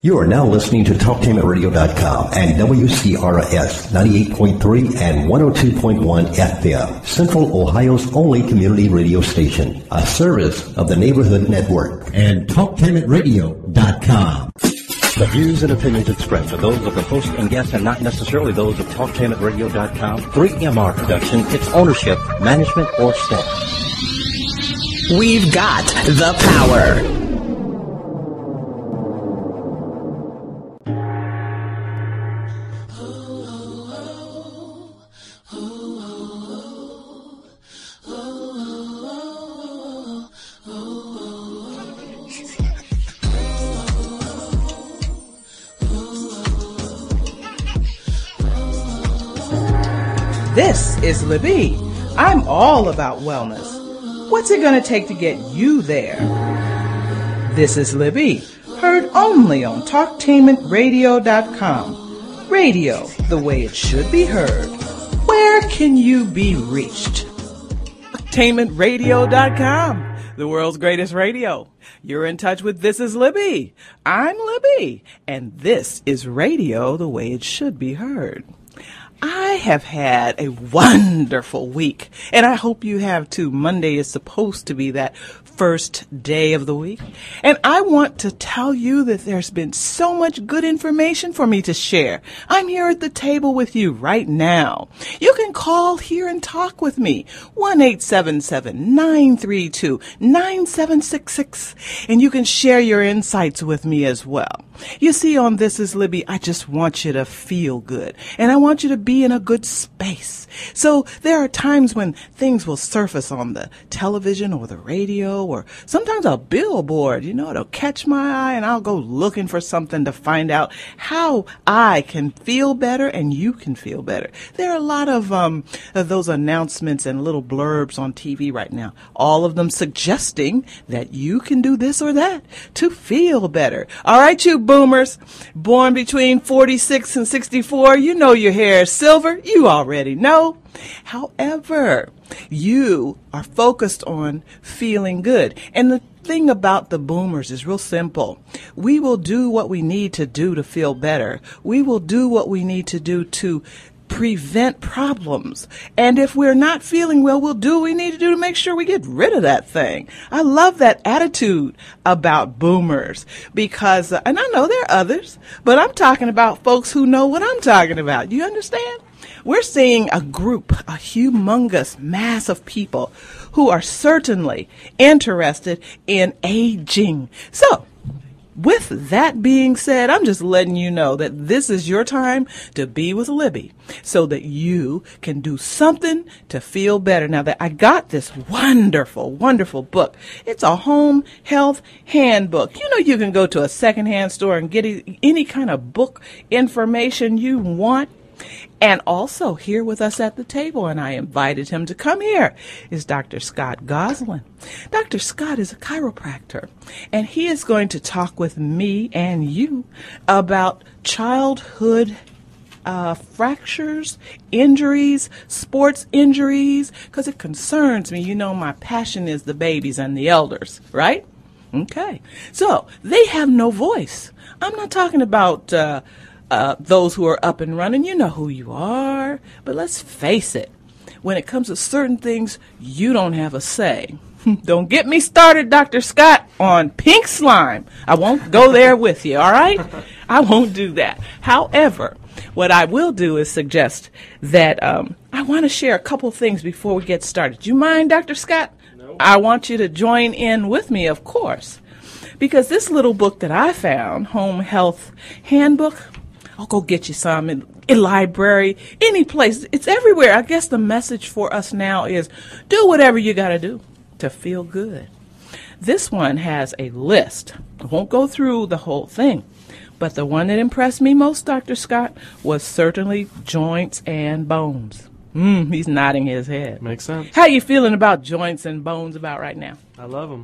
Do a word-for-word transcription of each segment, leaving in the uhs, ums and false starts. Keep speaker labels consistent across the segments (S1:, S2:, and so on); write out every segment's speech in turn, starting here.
S1: You are now listening to Talktainment Radio dot com and W C R S ninety-eight point three and one oh two point one F M, Central Ohio's only community radio station, a service of the Neighborhood Network, and Talktainment Radio dot com. The views and opinions expressed are those of the host and guests and not necessarily those of Talktainment Radio dot com, three M R Production, its ownership, management, or staff.
S2: We've got the power.
S3: This is Libby. I'm all about wellness. What's it going to take to get you there? This is Libby, heard only on Talktainment Radio dot com. Radio, the way it should be heard. Where can you be reached? Talktainment Radio dot com, the world's greatest radio. You're in touch with This is Libby. I'm Libby, and this is radio the way it should be heard. I have had a wonderful week, and I hope you have too. Monday is supposed to be that first day of the week, and I want to tell you that there's been so much good information for me to share. I'm here at the table with you right now. You can call here and talk with me, one eight seven seven, nine three two, nine seven six six, and you can share your insights with me as well. You see, on This is Libby, I just want you to feel good, and I want you to be in a good space. So there are times when things will surface on the television or the radio or sometimes a billboard. You know, it'll catch my eye, and I'll go looking for something to find out how I can feel better and you can feel better. There are a lot of, um, of those announcements and little blurbs on T V right now, all of them suggesting that you can do this or that to feel better. All right, you boomers, born between forty-six and sixty-four, you know your hair is silver. You already know. However, you are focused on feeling good. And the thing about the boomers is real simple. We will do what we need to do to feel better. We will do what we need to do to prevent problems. And if we're not feeling well, we'll do what we need to do to make sure we get rid of that thing. I love that attitude about boomers because, uh, and I know there are others, but I'm talking about folks who know what I'm talking about. You understand? We're seeing a group, a humongous mass of people who are certainly interested in aging. So, with that being said, I'm just letting you know that this is your time to be with Libby so that you can do something to feel better. Now that I got this wonderful, wonderful book. It's a home health handbook. You know, you can go to a secondhand store and get any kind of book information you want. And also here with us at the table, and I invited him to come here, is Doctor Scott Goslin. Doctor Scott is a chiropractor, and he is going to talk with me and you about childhood uh, fractures, injuries, sports injuries, because it concerns me. You know, my passion is the babies and the elders, right? Okay. So they have no voice. I'm not talking about Uh, Uh, those who are up and running. You know who you are. But let's face it, when it comes to certain things, you don't have a say. Don't get me started, Doctor Scott, on pink slime. I won't go there with you, all right? I won't do that. However, what I will do is suggest that um, I want to share a couple things before we get started. Do you mind, Doctor Scott? No. I want you to join in with me, of course, because this little book that I found, Home Health Handbook, I'll go get you some in a library, any place. It's everywhere. I guess the message for us now is do whatever you got to do to feel good. This one has a list. I won't go through the whole thing, but the one that impressed me most, Doctor Scott, was certainly joints and bones. Mm, he's nodding his head.
S4: Makes sense.
S3: How you feeling about joints and bones about right now?
S4: I love them.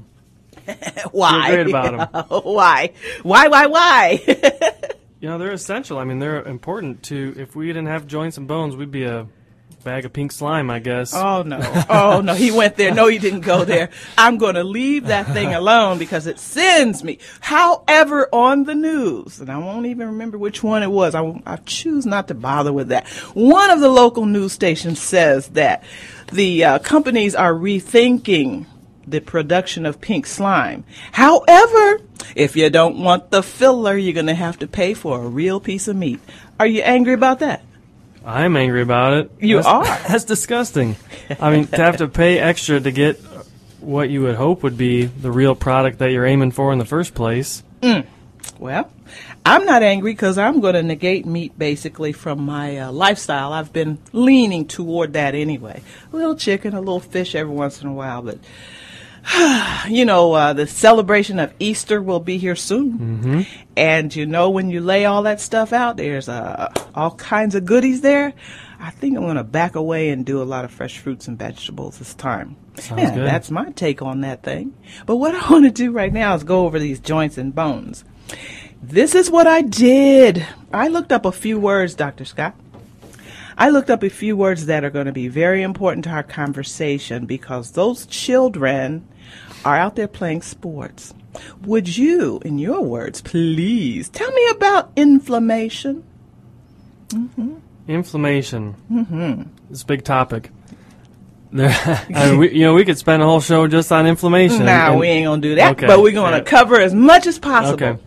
S3: Why?
S4: Feel great about them.
S3: Why? Why, why, why?
S4: You know, they're essential. I mean, they're important to, if we didn't have joints and bones, we'd be a bag of pink slime, I guess.
S3: Oh, no. Oh, no. He went there. No, he didn't go there. I'm going to leave that thing alone because it sends me. However, on the news, and I won't even remember which one it was, I, I choose not to bother with that. One of the local news stations says that the uh, companies are rethinking the production of pink slime. However, if you don't want the filler, you're going to have to pay for a real piece of meat. Are you angry about that?
S4: I'm angry about it.
S3: You
S4: that's,
S3: are?
S4: That's disgusting. I mean, to have to pay extra to get what you would hope would be the real product that you're aiming for in the first place.
S3: Mm. Well, I'm not angry because I'm going to negate meat basically from my uh, lifestyle. I've been leaning toward that anyway. A little chicken, a little fish every once in a while, but you know, uh, the celebration of Easter will be here soon.
S4: Mm-hmm.
S3: And, you know, when you lay all that stuff out, there's uh, all kinds of goodies there. I think I'm going to back away and do a lot of fresh fruits and vegetables this time.
S4: Sounds
S3: yeah,
S4: good.
S3: That's my take on that thing. But what I want to do right now is go over these joints and bones. This is what I did. I looked up a few words, Doctor Scott. I looked up a few words that are going to be very important to our conversation because those children are out there playing sports. Would you, in your words, please tell me about inflammation? Mm-hmm.
S4: Inflammation.
S3: Mm-hmm.
S4: It's a big topic. There, I mean, we, you know, we could spend a whole show just on inflammation.
S3: Nah,
S4: and,
S3: we ain't going to do that,
S4: okay,
S3: but we're going to
S4: yeah.
S3: cover as much as possible.
S4: Okay.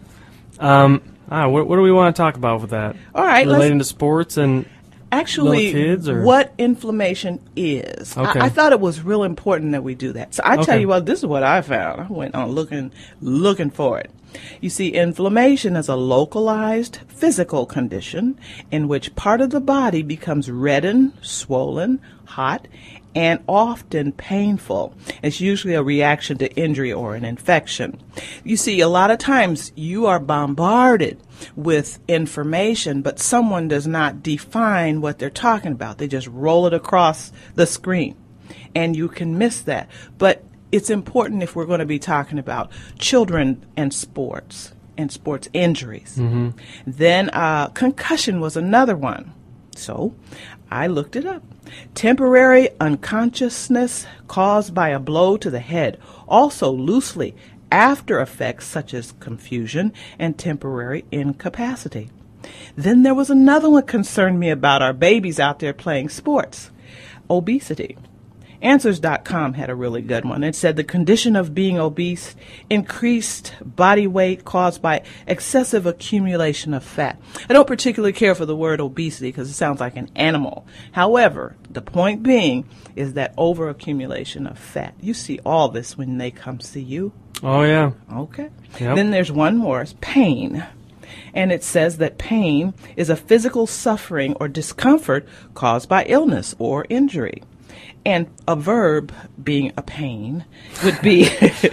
S4: Um, ah, what, what do we want to talk about with that?
S3: All right.
S4: Relating
S3: let's
S4: to sports and
S3: Actually,
S4: little kids, or?
S3: What inflammation is.
S4: Okay.
S3: I, I thought it was real important that we do that. So I tell
S4: Okay.
S3: you what, this is what I found. I went on looking, looking for it. You see, inflammation is a localized physical condition in which part of the body becomes reddened, swollen, hot, and often painful. It's usually a reaction to injury or an infection. You see, a lot of times you are bombarded with information, but someone does not define what they're talking about. They just roll it across the screen, and you can miss that. But it's important if we're going to be talking about children and sports and sports injuries.
S4: Mm-hmm.
S3: Then uh, concussion was another one. So I looked it up. Temporary unconsciousness caused by a blow to the head. Also loosely, after effects such as confusion and temporary incapacity. Then there was another one that concerned me about our babies out there playing sports. Obesity. Answers dot com had a really good one. It said the condition of being obese, increased body weight caused by excessive accumulation of fat. I don't particularly care for the word obesity because it sounds like an animal. However, the point being is that overaccumulation of fat. You see all this when they come see you.
S4: Oh, yeah.
S3: Okay.
S4: Yep.
S3: Then there's one more, it's pain. And it says that pain is a physical suffering or discomfort caused by illness or injury. And a verb, being a pain, would be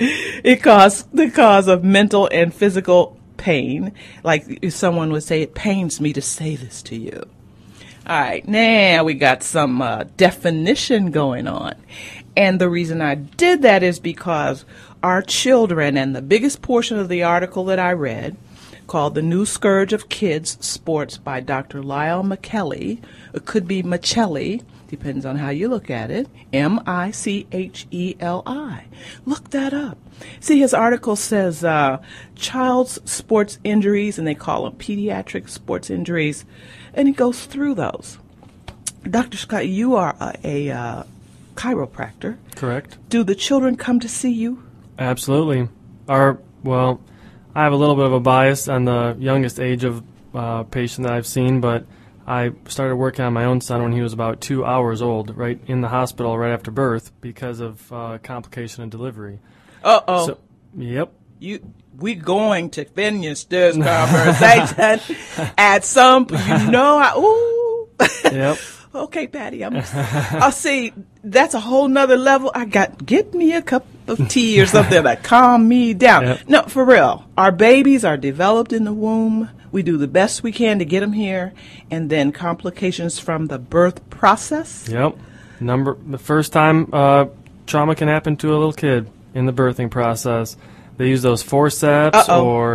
S3: it cause the cause of mental and physical pain. Like if someone would say, it pains me to say this to you. All right, now we got some uh, definition going on. And the reason I did that is because our children, and the biggest portion of the article that I read, called The New Scourge of Kids Sports by Doctor Lyle McKelly, it could be Michelli, depends on how you look at it, M I C H E L I. Look that up. See, his article says uh, child's sports injuries, and they call them pediatric sports injuries, and he goes through those. Doctor Scott, you are a, a uh, chiropractor.
S4: Correct.
S3: Do the children come to see you?
S4: Absolutely. Our, well, I have a little bit of a bias on the youngest age of uh, patient that I've seen, but I started working on my own son when he was about two hours old, right in the hospital right after birth because of uh, complication of delivery.
S3: Uh-oh.
S4: So, yep.
S3: You, we going to finish this conversation at some point. You know, I, ooh.
S4: Yep.
S3: Okay, Patty, I'm, I'll see, that's a whole nother level. I got, get me a cup of tea or something to calm me down.
S4: Yep.
S3: No, for real. Our babies are developed in the womb. We do the best we can to get them here. And then complications from the birth process.
S4: Yep. Number, the first time uh, trauma can happen to a little kid in the birthing process. They use those forceps
S3: Uh-oh.
S4: or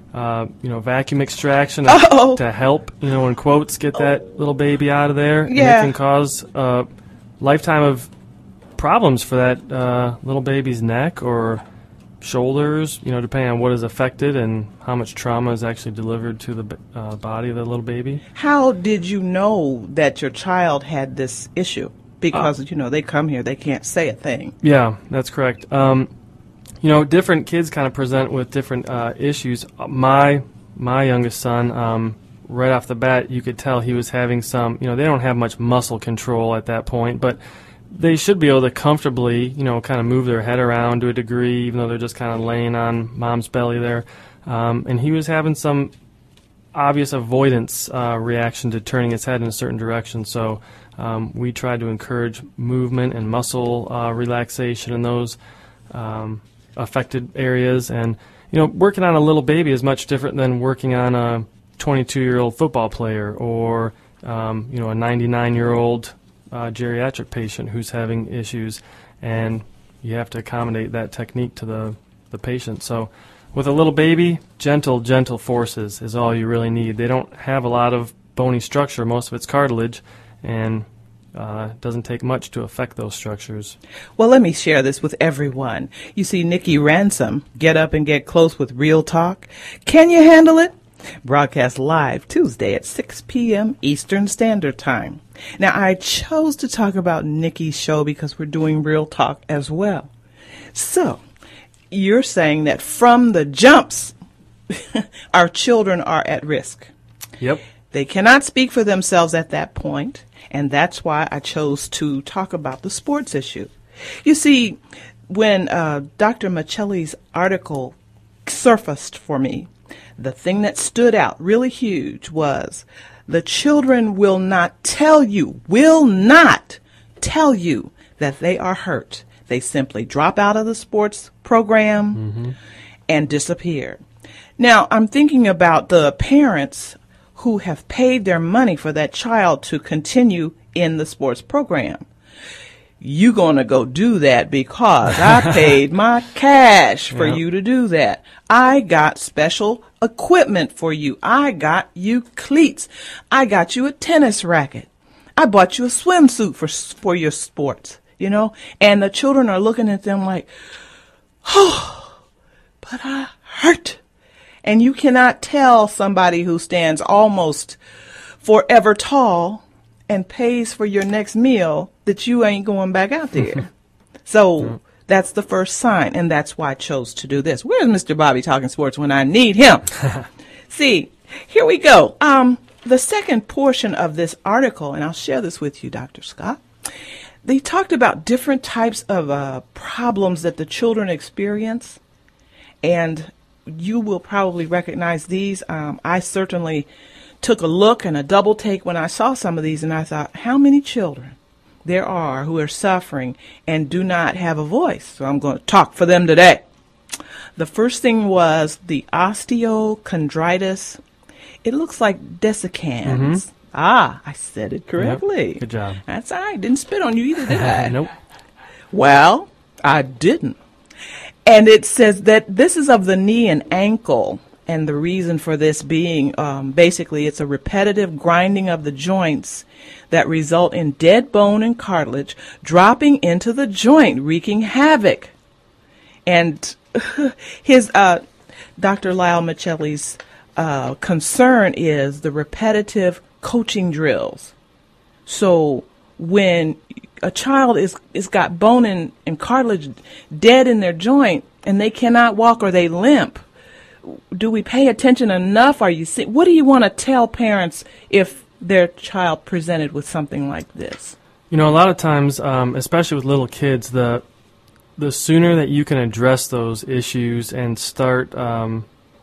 S4: uh, you know, vacuum extraction to,
S3: Uh-oh.
S4: to help, you know, in quotes, get that little baby out of there. And
S3: Yeah.
S4: it can cause a lifetime of problems for that uh, little baby's neck or shoulders, you know, depending on what is affected and how much trauma is actually delivered to the b- uh, body of the little baby.
S3: How did you know that your child had this issue? Because, uh, you know, they come here, they can't say a thing.
S4: Yeah, that's correct. Um, you know, different kids kind of present with different uh, issues. My my youngest son, um, right off the bat, you could tell he was having some, you know, they don't have much muscle control at that point, but they should be able to comfortably, you know, kind of move their head around to a degree, even though they're just kind of laying on mom's belly there. Um, and he was having some obvious avoidance uh, reaction to turning his head in a certain direction. So um, we tried to encourage movement and muscle uh, relaxation in those um, affected areas. And, you know, working on a little baby is much different than working on a twenty-two-year-old football player or, um, you know, a ninety-nine-year-old Uh, geriatric patient who's having issues, and you have to accommodate that technique to the, the patient. So with a little baby, gentle, gentle forces is all you really need. They don't have a lot of bony structure. Most of it's cartilage, and uh, it doesn't take much to affect those structures.
S3: Well, let me share this with everyone. You see Nikki Ransom get up and get close with Real Talk. Can you handle it? Broadcast live Tuesday at six p.m. Eastern Standard Time. Now, I chose to talk about Nikki's show because we're doing Real Talk as well. So, you're saying that from the jumps, our children are at risk.
S4: Yep.
S3: They cannot speak for themselves at that point, and that's why I chose to talk about the sports issue. You see, when uh, Doctor Michelli's article surfaced for me, the thing that stood out really huge was the children will not tell you, will not tell you that they are hurt. They simply drop out of the sports program mm-hmm. and disappear. Now, I'm thinking about the parents who have paid their money for that child to continue in the sports program. You gonna go do that because I paid my cash for yep. you to do that. I got special equipment for you. I got you cleats. I got you a tennis racket. I bought you a swimsuit for for your sports, you know? And the children are looking at them like, oh, but I hurt. And you cannot tell somebody who stands almost forever tall and pays for your next meal that you ain't going back out there. So yeah. that's the first sign, and that's why I chose to do this. Where's Mister Bobby talking sports when I need him? See, here we go. Um, the second portion of this article, and I'll share this with you, Doctor Scott, they talked about different types of uh, problems that the children experience, and you will probably recognize these. Um, I certainly took a look and a double take when I saw some of these, and I thought, how many children there are who are suffering and do not have a voice? So I'm going to talk for them today. The first thing was the osteochondritis. It looks like desiccants. Mm-hmm. Ah, I said it correctly.
S4: Yep. Good job.
S3: That's all right. Didn't spit on you either, did I?
S4: Nope.
S3: Well, I didn't. And it says that this is of the knee and ankle. And the reason for this being, um, basically, it's a repetitive grinding of the joints that result in dead bone and cartilage dropping into the joint, wreaking havoc. And his, uh, Doctor Lyle Michelli's uh, concern is the repetitive coaching drills. So when a child is is got bone and, and cartilage dead in their joint and they cannot walk or they limp, do we pay attention enough? Are you see, what do you want to tell parents if their child presented with something like this?
S4: You know, a lot of times, um, especially with little kids, the the sooner that you can address those issues and start um,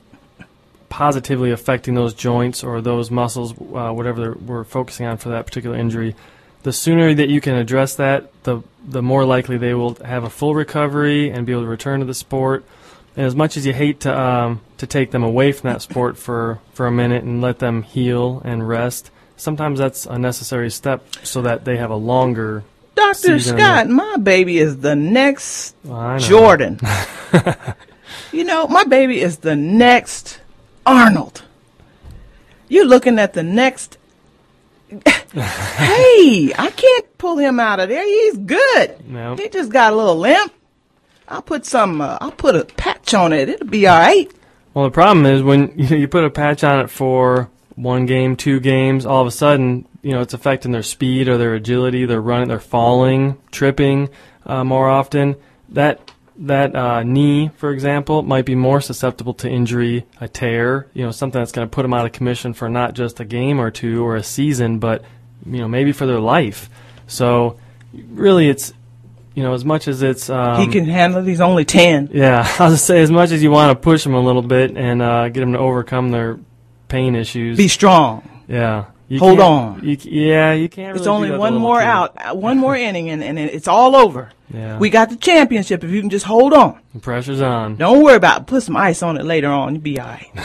S4: positively affecting those joints or those muscles, uh, whatever we're focusing on for that particular injury, the sooner that you can address that, the the more likely they will have a full recovery and be able to return to the sport. And as much as you hate to um, to take them away from that sport for, for a minute and let them heal and rest, sometimes that's a necessary step so that they have a longer
S3: Doctor
S4: season.
S3: Scott, my baby is the next
S4: well,
S3: Jordan. You know, my baby is the next Arnold. You're looking at the next. Hey, I can't pull him out of there. He's good.
S4: No.
S3: He just got a little limp. I'll put some. Uh, I'll put a patch on it. It'll be all right.
S4: Well, the problem is when you put a patch on it for one game, two games, all of a sudden, you know, it's affecting their speed or their agility. They're running, they're falling, tripping uh, more often. That that uh, knee, for example, might be more susceptible to injury, a tear, you know, something that's going to put them out of commission for not just a game or two or a season, but, you know, maybe for their life. So, really, it's, you know, as much as it's... Um,
S3: he can handle it. He's only ten.
S4: Yeah, I was going to say, as much as you want to push them a little bit and uh, get them to overcome their pain issues.
S3: Be strong.
S4: Yeah. You
S3: Hold
S4: can't-
S3: on.
S4: You, yeah, you can't really
S3: It's
S4: do
S3: only
S4: that to
S3: one
S4: little
S3: more
S4: kids.
S3: out, uh, one more inning, and, and it's all over.
S4: Yeah.
S3: We got the championship if you can just hold on.
S4: The pressure's on.
S3: Don't worry about it. Put some ice on it later on. You'll be all right.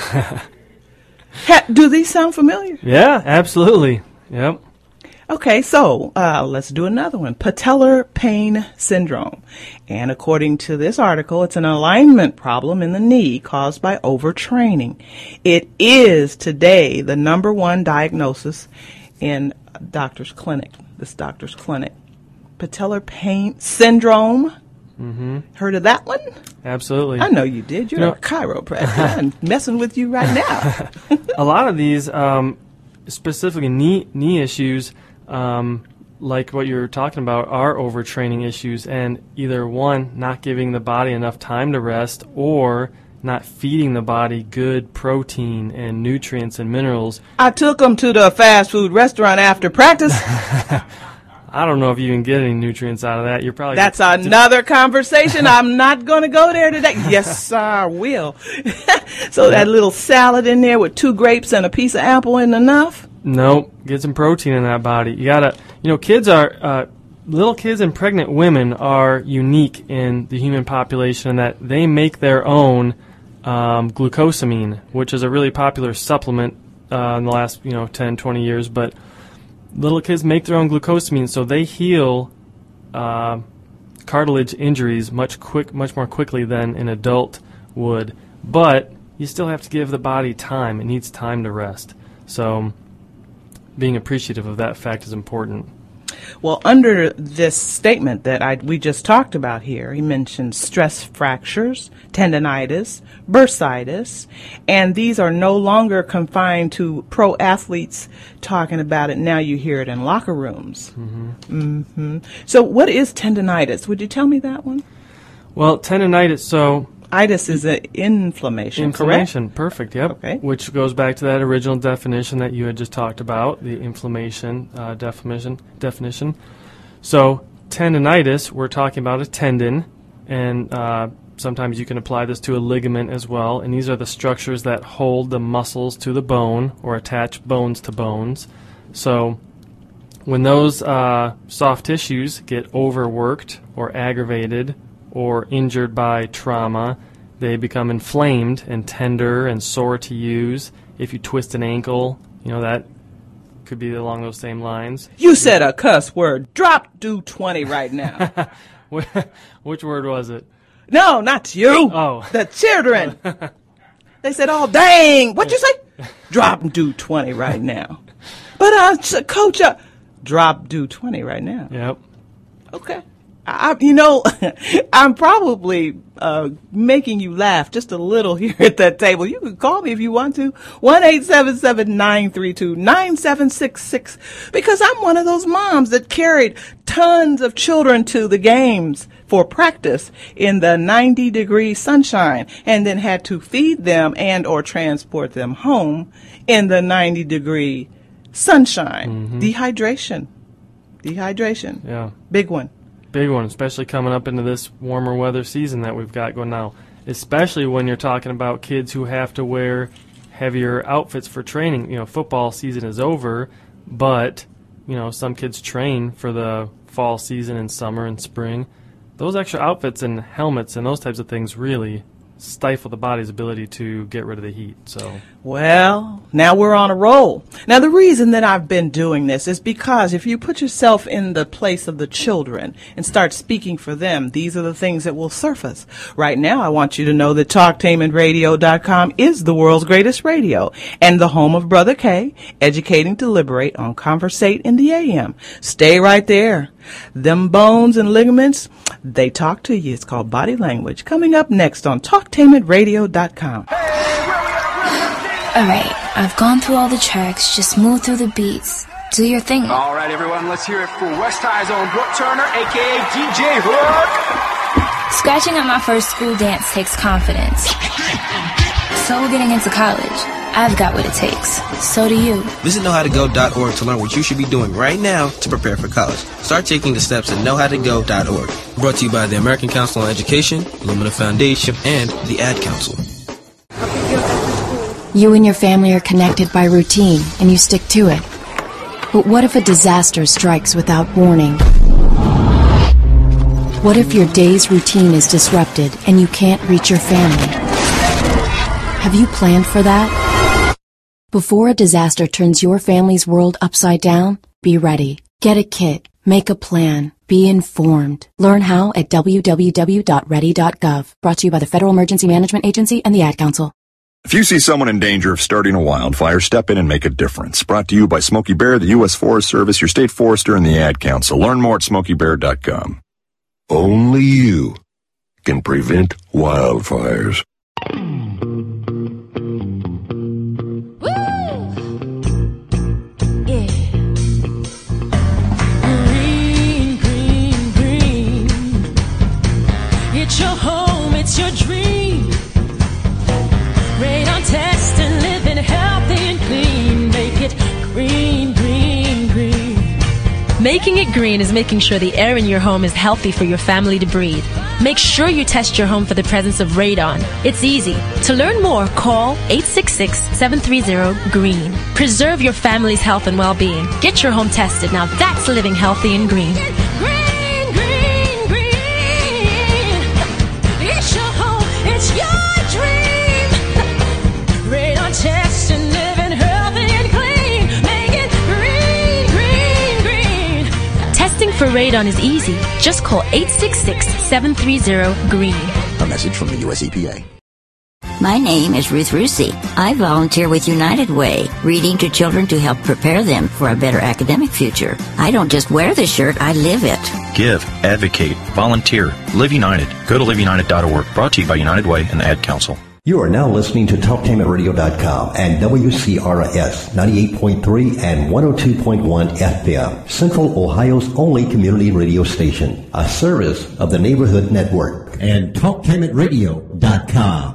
S3: ha, do these sound familiar?
S4: Yeah, absolutely. Yep.
S3: Okay, so uh, let's do another one. Patellar pain syndrome. And according to this article, it's an alignment problem in the knee caused by overtraining. It is today the number one diagnosis in a doctor's clinic, this doctor's clinic. Patellar pain syndrome. Mm-hmm. Heard of that one?
S4: Absolutely.
S3: I know you did. You're
S4: You know-
S3: a chiropractor. I'm messing with you right now.
S4: A lot of these, um, specifically knee knee issues, um, like what you're talking about, are overtraining issues, and either one, not giving the body enough time to rest, or not feeding the body good protein and nutrients and minerals.
S3: I took them to the fast food restaurant after practice.
S4: I don't know if you can get any nutrients out of that. You're probably
S3: That's another conversation. I'm not going to go there today. Yes, I will. So that little salad in there with two grapes and a piece of apple isn't enough?
S4: Nope. Get some protein in that body. You gotta, you know, kids are, uh, little kids and pregnant women are unique in the human population in that they make their own um, glucosamine, which is a really popular supplement uh, in the last, you know, ten, twenty years. But little kids make their own glucosamine, so they heal uh, cartilage injuries much quick, much more quickly than an adult would. But you still have to give the body time. It needs time to rest. So being appreciative of that fact is important.
S3: Well, under this statement that I we just talked about here, he mentions stress fractures, tendonitis, bursitis, and these are no longer confined to pro athletes talking about it. Now you hear it in locker rooms. Mm-hmm. Mm-hmm. So what is tendonitis? Would you tell me that one?
S4: Well, tendonitis, so
S3: Itis is an inflammation,
S4: inflammation,
S3: correct?
S4: perfect, yep.
S3: Okay.
S4: Which goes back to that original definition that you had just talked about, the inflammation uh, definition. definition. So tendonitis, we're talking about a tendon, and uh, sometimes you can apply this to a ligament as well, and these are the structures that hold the muscles to the bone or attach bones to bones. So when those uh, soft tissues get overworked or aggravated or injured by trauma, they become inflamed and tender and sore to use. If you twist an ankle, you know, that could be along those same lines.
S3: You said a cuss word. Drop do twenty right now.
S4: Which word was it?
S3: No, not you.
S4: Oh.
S3: The children. They said, oh, dang. What'd you say? Drop do twenty right now. But, uh, Coach, uh, drop do twenty right now.
S4: Yep.
S3: Okay. I, you know, I'm probably uh, making you laugh just a little here at that table. You can call me if you want to. one eight seven seven nine three two nine seven six six, because I'm one of those moms that carried tons of children to the games for practice in the ninety degree sunshine and then had to feed them and or transport them home in the ninety degree sunshine. Mm-hmm. Dehydration. Dehydration.
S4: Yeah.
S3: Big one.
S4: Big one, especially coming up into this warmer weather season that we've got going now. Especially when you're talking about kids who have to wear heavier outfits for training. You know, football season is over, but, you know, some kids train for the fall season and summer and spring. Those extra outfits and helmets and those types of things really stifle the body's ability to get rid of the heat. So,
S3: well, now we're on a roll. Now, the reason that I've been doing this is because if you put yourself in the place of the children and start speaking for them, these are the things that will surface. Right now, I want you to know that talktainment radio dot com is the world's greatest radio and the home of Brother K, educating to liberate on Conversate in the A M. Stay right there. Them bones and ligaments, they talk to you. It's called Body Language. Coming up next on talktainment radio dot com.
S5: All right, I've gone through all the tracks. Just move through the beats. Do your thing.
S6: All right, everyone, let's hear it for West High's own Brooke Turner, a k a. D J Hook.
S5: Scratching at my first school dance takes confidence. So getting into college, I've got what it takes. So do you.
S7: Visit know how to go dot org to learn what you should be doing right now to prepare for college. Start taking the steps at know how to go dot org. Brought to you by the American Council on Education, Lumina Foundation, and the Ad Council.
S8: You and your family are connected by routine, and you stick to it. But what if a disaster strikes without warning? What if your day's routine is disrupted and you can't reach your family? Have you planned for that? Before a disaster turns your family's world upside down, be ready. Get a kit. Make a plan. Be informed. Learn how at w w w dot ready dot gov. Brought to you by the Federal Emergency Management Agency and the Ad Council.
S9: If you see someone in danger of starting a wildfire, step in and make a difference. Brought to you by Smokey Bear, the U S Forest Service, your state forester, and the Ad Council. Learn more at smokey bear dot com. Only you can prevent wildfires.
S10: Green, green, green. It's your home, it's your dream. Radon test and living healthy and clean. Make it green, green, green.
S11: Making it green is making sure the air in your home is healthy for your family to breathe. Make sure you test your home for the presence of radon. It's easy. To learn more, call eight six six, seven three zero, GREEN. Preserve your family's health and well-being. Get your home tested. Now that's living healthy and green.
S10: Green, green, green. It's your home, it's your test and living healthy and clean. Make it green, green, green.
S11: Testing for radon is easy. Just call eight six six, seven three zero, GREEN.
S12: A message from the U S E P A.
S13: My name is Ruth Rusi. I volunteer with United Way, reading to children to help prepare them for a better academic future. I don't just wear the shirt, I live it.
S14: Give, advocate, volunteer, Live United. Go to live united dot org. Brought to you by United Way and the Ad Council.
S1: You are now listening to talktainment radio dot com and W C R S ninety-eight point three and one oh two point one F M, Central Ohio's only community radio station, a service of the Neighborhood Network.
S2: And talktainment radio dot com.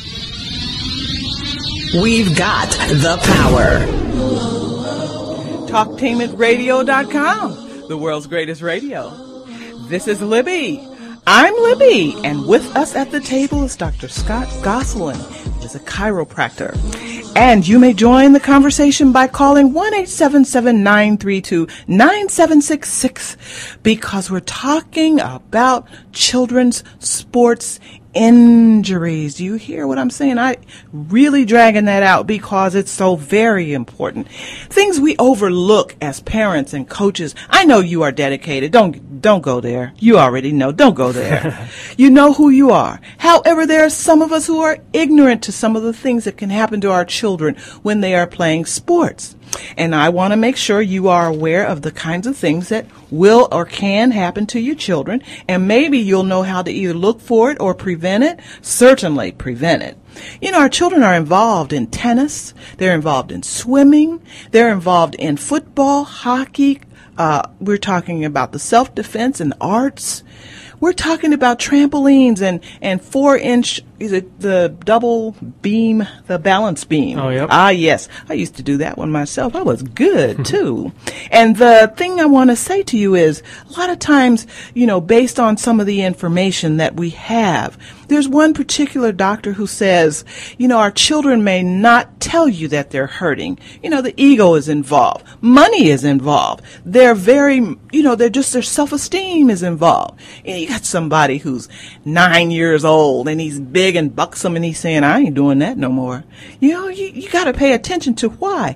S2: We've got the power.
S3: talktainment radio dot com, the world's greatest radio. This is Libby. I'm Libby, and with us at the table is Doctor Scott Gosselin, who is a chiropractor. And you may join the conversation by calling one eight seven seven, nine three two, nine seven six six because we're talking about children's sports injuries. Do you hear what I'm saying? I really dragging that out because it's so very important. Things we overlook as parents and coaches. I know you are dedicated. Don't don't go there. You already know. Don't go there. You know who you are. However, there are some of us who are ignorant to some of the things that can happen to our children when they are playing sports. And I want to make sure you are aware of the kinds of things that will or can happen to your children, and maybe you'll know how to either look for it or prevent it. Certainly prevent it. You know, our children are involved in tennis, they're involved in swimming, they're involved in football, hockey, uh, we're talking about the self-defense and arts. We're talking about trampolines and, and four-inch, is it the double beam, the balance beam?
S4: Oh, yep.
S3: Ah, yes. I used to do that one myself. I was good, too. And the thing I want to say to you is, a lot of times, you know, based on some of the information that we have, there's one particular doctor who says, you know, our children may not tell you that they're hurting. You know, the ego is involved. Money is involved. They're very, you know, they're just, their self-esteem is involved. And you got somebody who's nine years old and he's big and buxom and he's saying, I ain't doing that no more. You know, you, you got to pay attention to why.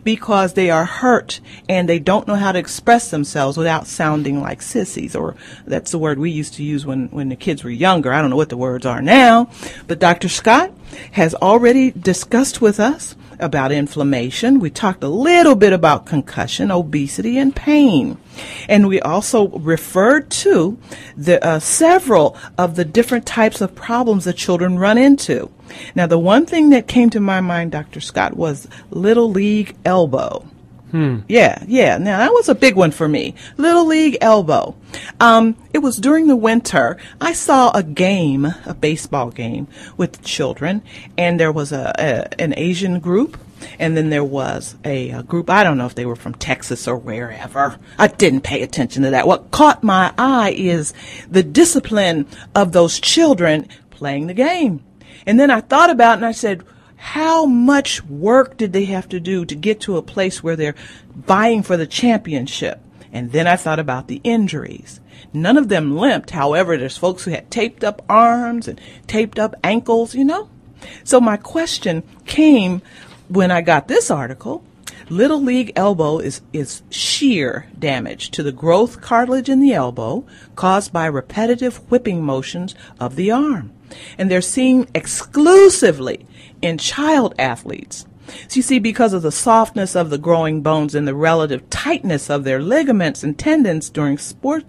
S3: because they are hurt and they don't know how to express themselves without sounding like sissies, or that's the word we used to use when, when the kids were younger. I don't know what the words are now, but Doctor Scott has already discussed with us about inflammation. We talked a little bit about concussion, obesity, and pain. And we also referred to the uh, several of the different types of problems that children run into. Now, the one thing that came to my mind, Doctor Scott, was Little League elbow.
S4: Hmm.
S3: Yeah, yeah. Now, that was a big one for me. Little League elbow. Um, it was during the winter. I saw a game, a baseball game with children, and there was a, a an Asian group, and then there was a, a group, I don't know if they were from Texas or wherever. I didn't pay attention to that. What caught my eye is the discipline of those children playing the game. And then I thought about it, and I said, how much work did they have to do to get to a place where they're vying for the championship? And then I thought about the injuries. None of them limped. However, there's folks who had taped up arms and taped up ankles, you know. So my question came when I got this article. Little League elbow is, is shear damage to the growth cartilage in the elbow caused by repetitive whipping motions of the arm. And they're seen exclusively in child athletes. So you see, because of the softness of the growing bones and the relative tightness of their ligaments and tendons during sport,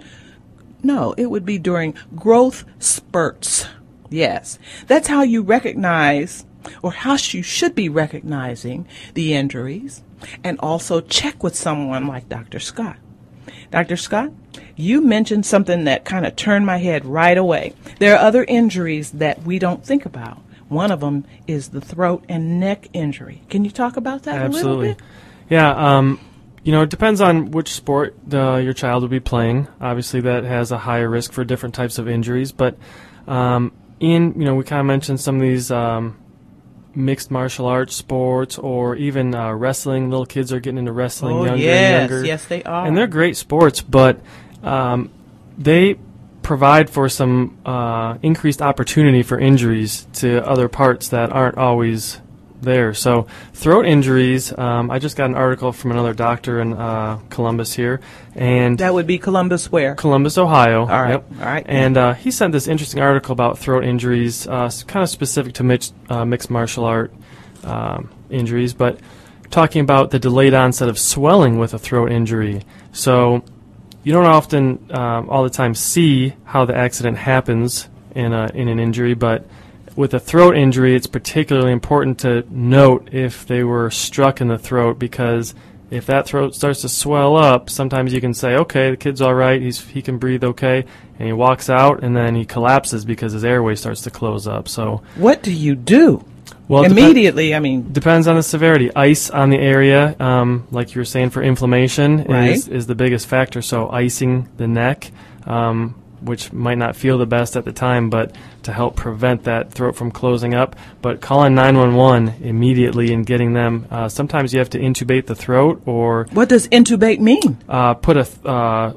S3: no, it would be during growth spurts. Yes, that's how you recognize, or how you should be recognizing the injuries, and also check with someone like Doctor Scott. Doctor Scott, you mentioned something that kind of turned my head right away. There are other injuries that we don't think about. One of them is the throat and neck injury. Can you talk about that
S4: Absolutely.
S3: a little bit?
S4: Yeah, um, you know, it depends on which sport uh, your child will be playing. Obviously, that has a higher risk for different types of injuries. But um, in, you know, we kind of mentioned some of these um, mixed martial arts sports, or even uh, wrestling. Little kids are getting into wrestling
S3: Oh,
S4: younger
S3: yes.
S4: and younger.
S3: Yes, they are.
S4: And they're great sports, but um, they provide for some uh, increased opportunity for injuries to other parts that aren't always there. So throat injuries, um, I just got an article from another doctor in uh, Columbus here. And
S3: that would be Columbus where?
S4: Columbus, Ohio.
S3: All right.
S4: Yep.
S3: All right.
S4: And uh, he sent this interesting article about throat injuries, uh, kind of specific to mixed, uh, mixed martial art um, injuries, but talking about the delayed onset of swelling with a throat injury. So you don't often um, all the time see how the accident happens in a, in an injury, but with a throat injury, it's particularly important to note if they were struck in the throat, because if that throat starts to swell up, sometimes you can say, okay, the kid's all right, he's, he can breathe okay, and he walks out, and then he collapses because his airway starts to close up. So
S3: what do you do?
S4: Well,
S3: immediately, I mean...
S4: Depends on the severity. Ice on the area, um, like you were saying, for inflammation
S3: Right.
S4: is, is the biggest factor. So icing the neck, um, which might not feel the best at the time, but to help prevent that throat from closing up. But calling nine one one immediately and getting them, uh, sometimes you have to intubate the throat, or...
S3: What does intubate mean?
S4: Uh, put a, th- uh,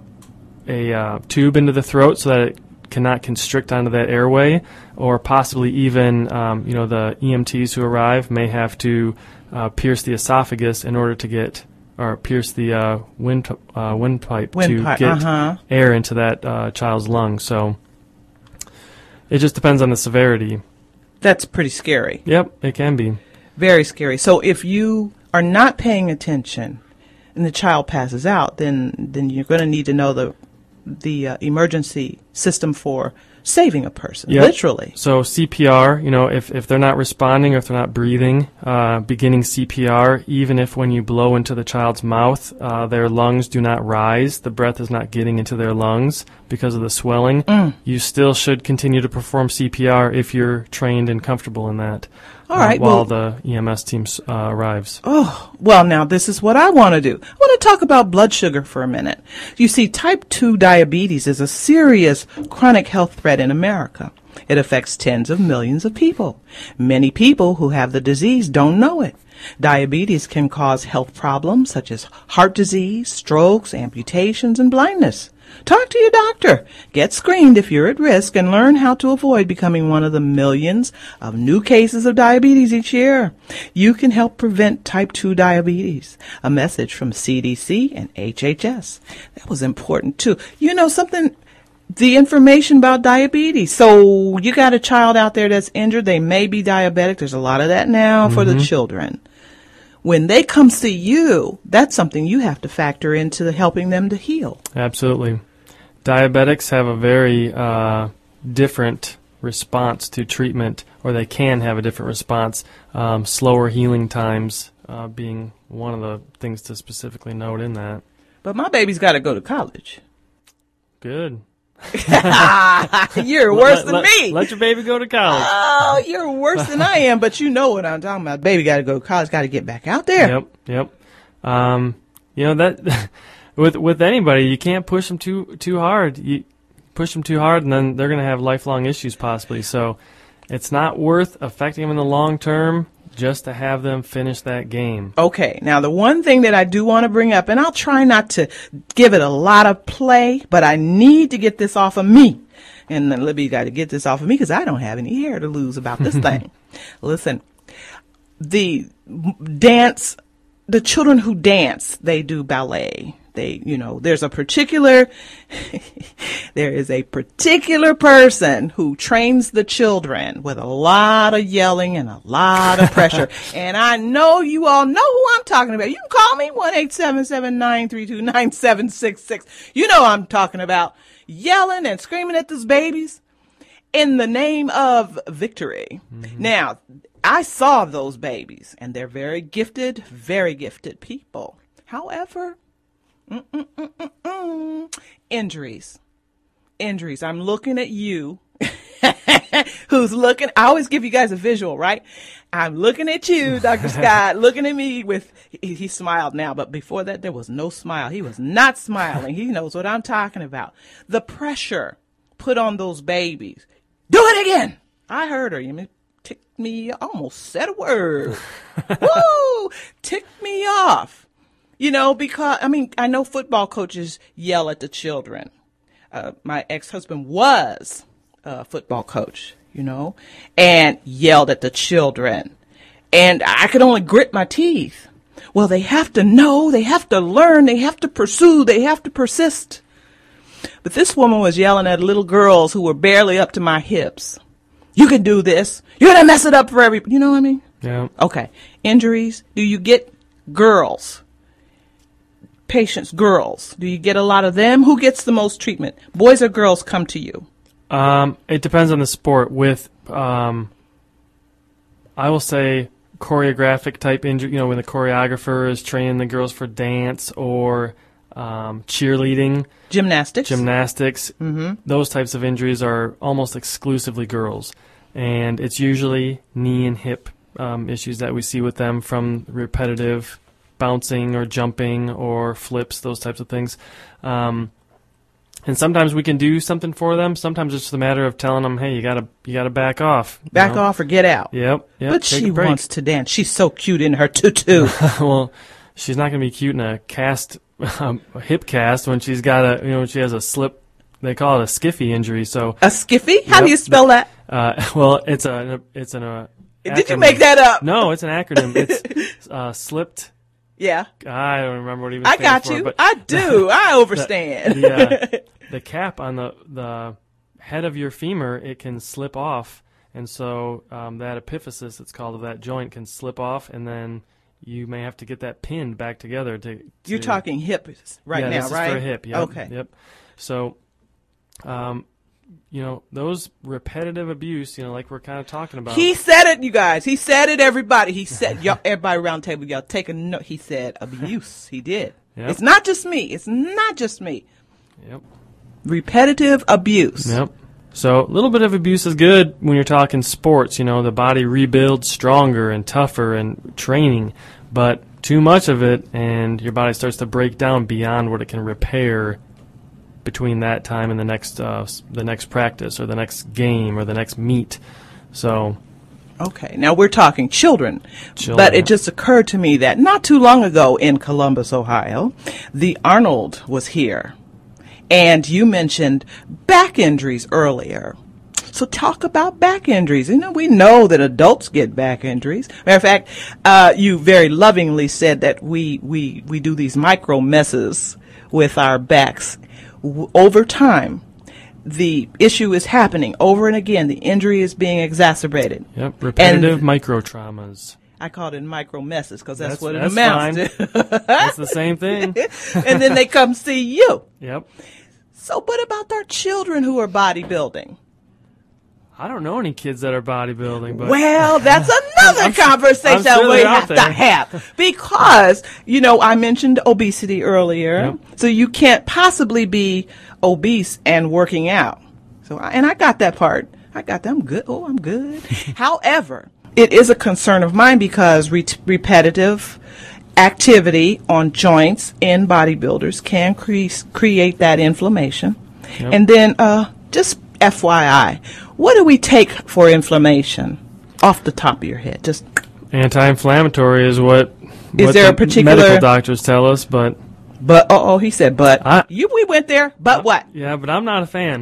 S4: a uh, tube into the throat so that it cannot constrict onto that airway, or possibly even, um, you know, the E M Ts who arrive may have to uh, pierce the esophagus in order to get, or pierce the uh, wind uh, windpipe to
S3: Windpipe,
S4: get
S3: uh-huh.
S4: air into that uh, child's lungs. So it just depends on the severity.
S3: That's pretty scary.
S4: Yep, it can be.
S3: Very scary. So if you are not paying attention and the child passes out, then then you're going to need to know the the uh, emergency system for saving a person,
S4: Yep.
S3: literally.
S4: So C P R, you know, if, if they're not responding or if they're not breathing, uh, beginning C P R, even if when you blow into the child's mouth, uh, their lungs do not rise, the breath is not getting into their lungs because of the swelling,
S3: Mm.
S4: you still should continue to perform C P R if you're trained and comfortable in that.
S3: All
S4: uh,
S3: right,
S4: while
S3: well-
S4: the E M S team uh, arrives.
S3: Oh, well, now this is what I want to do. I want to talk about blood sugar for a minute. You see, type two diabetes is a serious chronic health threat in America. It affects tens of millions of people. Many people who have the disease don't know it. Diabetes can cause health problems such as heart disease, strokes, amputations, and blindness. Talk to your doctor. Get screened if you're at risk and learn how to avoid becoming one of the millions of new cases of diabetes each year. You can help prevent type two diabetes. A message from C D C and H H S. That was important too. You know something, the information about diabetes. So you got a child out there that's injured. They may be diabetic. There's a lot of that now mm-hmm. for the children. When they come see you, that's something you have to factor into helping them to heal.
S4: Absolutely. Diabetics have a very uh, different response to treatment, or they can have a different response, um, slower healing times uh, being one of the things to specifically note in that.
S3: But my baby's got to go to college.
S4: Good.
S3: You're worse
S4: let,
S3: than
S4: let,
S3: me.
S4: Let your baby go to college.
S3: Oh, you're worse than I am, but you know what I'm talking about. Baby got to go to college, got to get back out there.
S4: Yep, yep. Um, you know that with with anybody, you can't push them too too hard. You push them too hard, and then they're going to have lifelong issues possibly. So it's not worth affecting them in the long term just to have them finish that game.
S3: Okay, now the one thing that I do want to bring up, and I'll try not to give it a lot of play, but I need to get this off of me. And then Libby got to get this off of me because I don't have any hair to lose about this thing. Listen, the dance, the children who dance, they do ballet. They, you know, there's a particular, there is a particular person who trains the children with a lot of yelling and a lot of pressure. And I know you all know who I'm talking about. You can call me one eight seven seven, nine three two, nine seven six six. You know I'm talking about yelling and screaming at those babies in the name of victory. Mm-hmm. Now, I saw those babies, and they're very gifted, very gifted people. However, Mm-mm-mm-mm-mm. Injuries. Injuries. I'm looking at you, who's looking. I always give you guys a visual, right? I'm looking at you, Doctor Scott, looking at me with, he, he smiled now, but before that, there was no smile. He was not smiling. He knows what I'm talking about. The pressure put on those babies. Do it again. I heard her. You mean, ticked me, almost said a word. Woo! Ticked me off. You know, because, I mean, I know football coaches yell at the children. Uh, my ex-husband was a football coach, you know, and yelled at the children. And I could only grit my teeth. Well, they have to know, they have to learn, they have to pursue, they have to persist. But this woman was yelling at little girls who were barely up to my hips. You can do this. You're going to mess it up for everybody. You know what I mean?
S4: Yeah.
S3: Okay. Injuries. Do you get girls? Patients, girls. Do you get a lot of them? Who gets the most treatment? Boys or girls come to you?
S4: Um, it depends on the sport. With, um, I will say choreographic type injury, you know, when the choreographer is training the girls for dance or um, cheerleading.
S3: Gymnastics.
S4: Gymnastics.
S3: Mm-hmm.
S4: Those types of injuries are almost exclusively girls. And it's usually knee and hip um, issues that we see with them from repetitive bouncing or jumping or flips, those types of things. Um, and sometimes we can do something for them. Sometimes it's just a matter of telling them, hey, you gotta you gotta back off.
S3: Back
S4: know?
S3: off or get out.
S4: Yep. yep
S3: but she wants to dance. She's so cute in her tutu.
S4: Well, she's not going to be cute in a cast, um, a hip cast when she's got a, you know, when she has a slip. They call it a skiffy injury. So
S3: a skiffy? How
S4: yep,
S3: do you spell that?
S4: Uh, well, it's a it's an. Uh,
S3: Did
S4: acronym.
S3: you make that up?
S4: No, it's an acronym. It's uh, slipped.
S3: Yeah.
S4: I don't remember what it even
S3: I
S4: stands
S3: got
S4: for,
S3: you.
S4: but
S3: I do. I overstand.
S4: The, the, uh, the cap on the, the head of your femur, it can slip off. And so um, that epiphysis, it's called, of that joint can slip off, and then you may have to get that pinned back together. To, to
S3: You're talking hip right
S4: yeah,
S3: now,
S4: this
S3: right?
S4: is for a hip. Yep,
S3: okay.
S4: Yep. So, um, you know, those repetitive abuse, you know, like we're kind of talking about.
S3: He said it, you guys. He said it, everybody. He said, y'all, everybody around the table, y'all take a note. He said abuse. He did.
S4: Yep.
S3: It's not just me. It's not just me.
S4: Yep.
S3: Repetitive abuse.
S4: Yep. So a little bit of abuse is good when you're talking sports. You know, the body rebuilds stronger and tougher and training. But too much of it, and your body starts to break down beyond what it can repair between that time and the next uh, the next practice or the next game or the next meet. So
S3: Okay, now we're talking children,
S4: Children.
S3: but it just occurred to me that not too long ago in Columbus, Ohio, the Arnold was here, and you mentioned back injuries earlier. So talk about back injuries. You know, we know that adults get back injuries. Matter of fact, uh, you very lovingly said that we, we, we do these micro messes with our backs. W- over time, the issue is happening over and again. The injury is being exacerbated.
S4: Yep, repetitive
S3: And
S4: micro traumas.
S3: I called it micro messes because that's,
S4: That's-
S3: what it
S4: that's
S3: amounts
S4: fine.
S3: to.
S4: That's the same thing.
S3: And then they come see you.
S4: Yep.
S3: So what about our children who are bodybuilding?
S4: I don't know any kids that are bodybuilding, but
S3: Well, that's another
S4: I'm-
S3: conversation
S4: I'm sure
S3: we
S4: they're out
S3: have to
S4: there.
S3: have. Because, you know, I mentioned obesity earlier.
S4: Yep.
S3: So you can't possibly be obese and working out. So, I- and I got that part. I got that. I'm good. Oh, I'm good. However, it is a concern of mine because re- repetitive activity on joints in bodybuilders can cre- create that inflammation.
S4: Yep.
S3: And then, uh, just F Y I, what do we take for inflammation off the top of your head? Just
S4: anti-inflammatory is what,
S3: Is
S4: what
S3: there
S4: the
S3: a particular-
S4: medical doctors tell us, but
S3: but oh, oh he said but
S4: I-
S3: you we went there, but what?
S4: yeah, but I'm not a fan.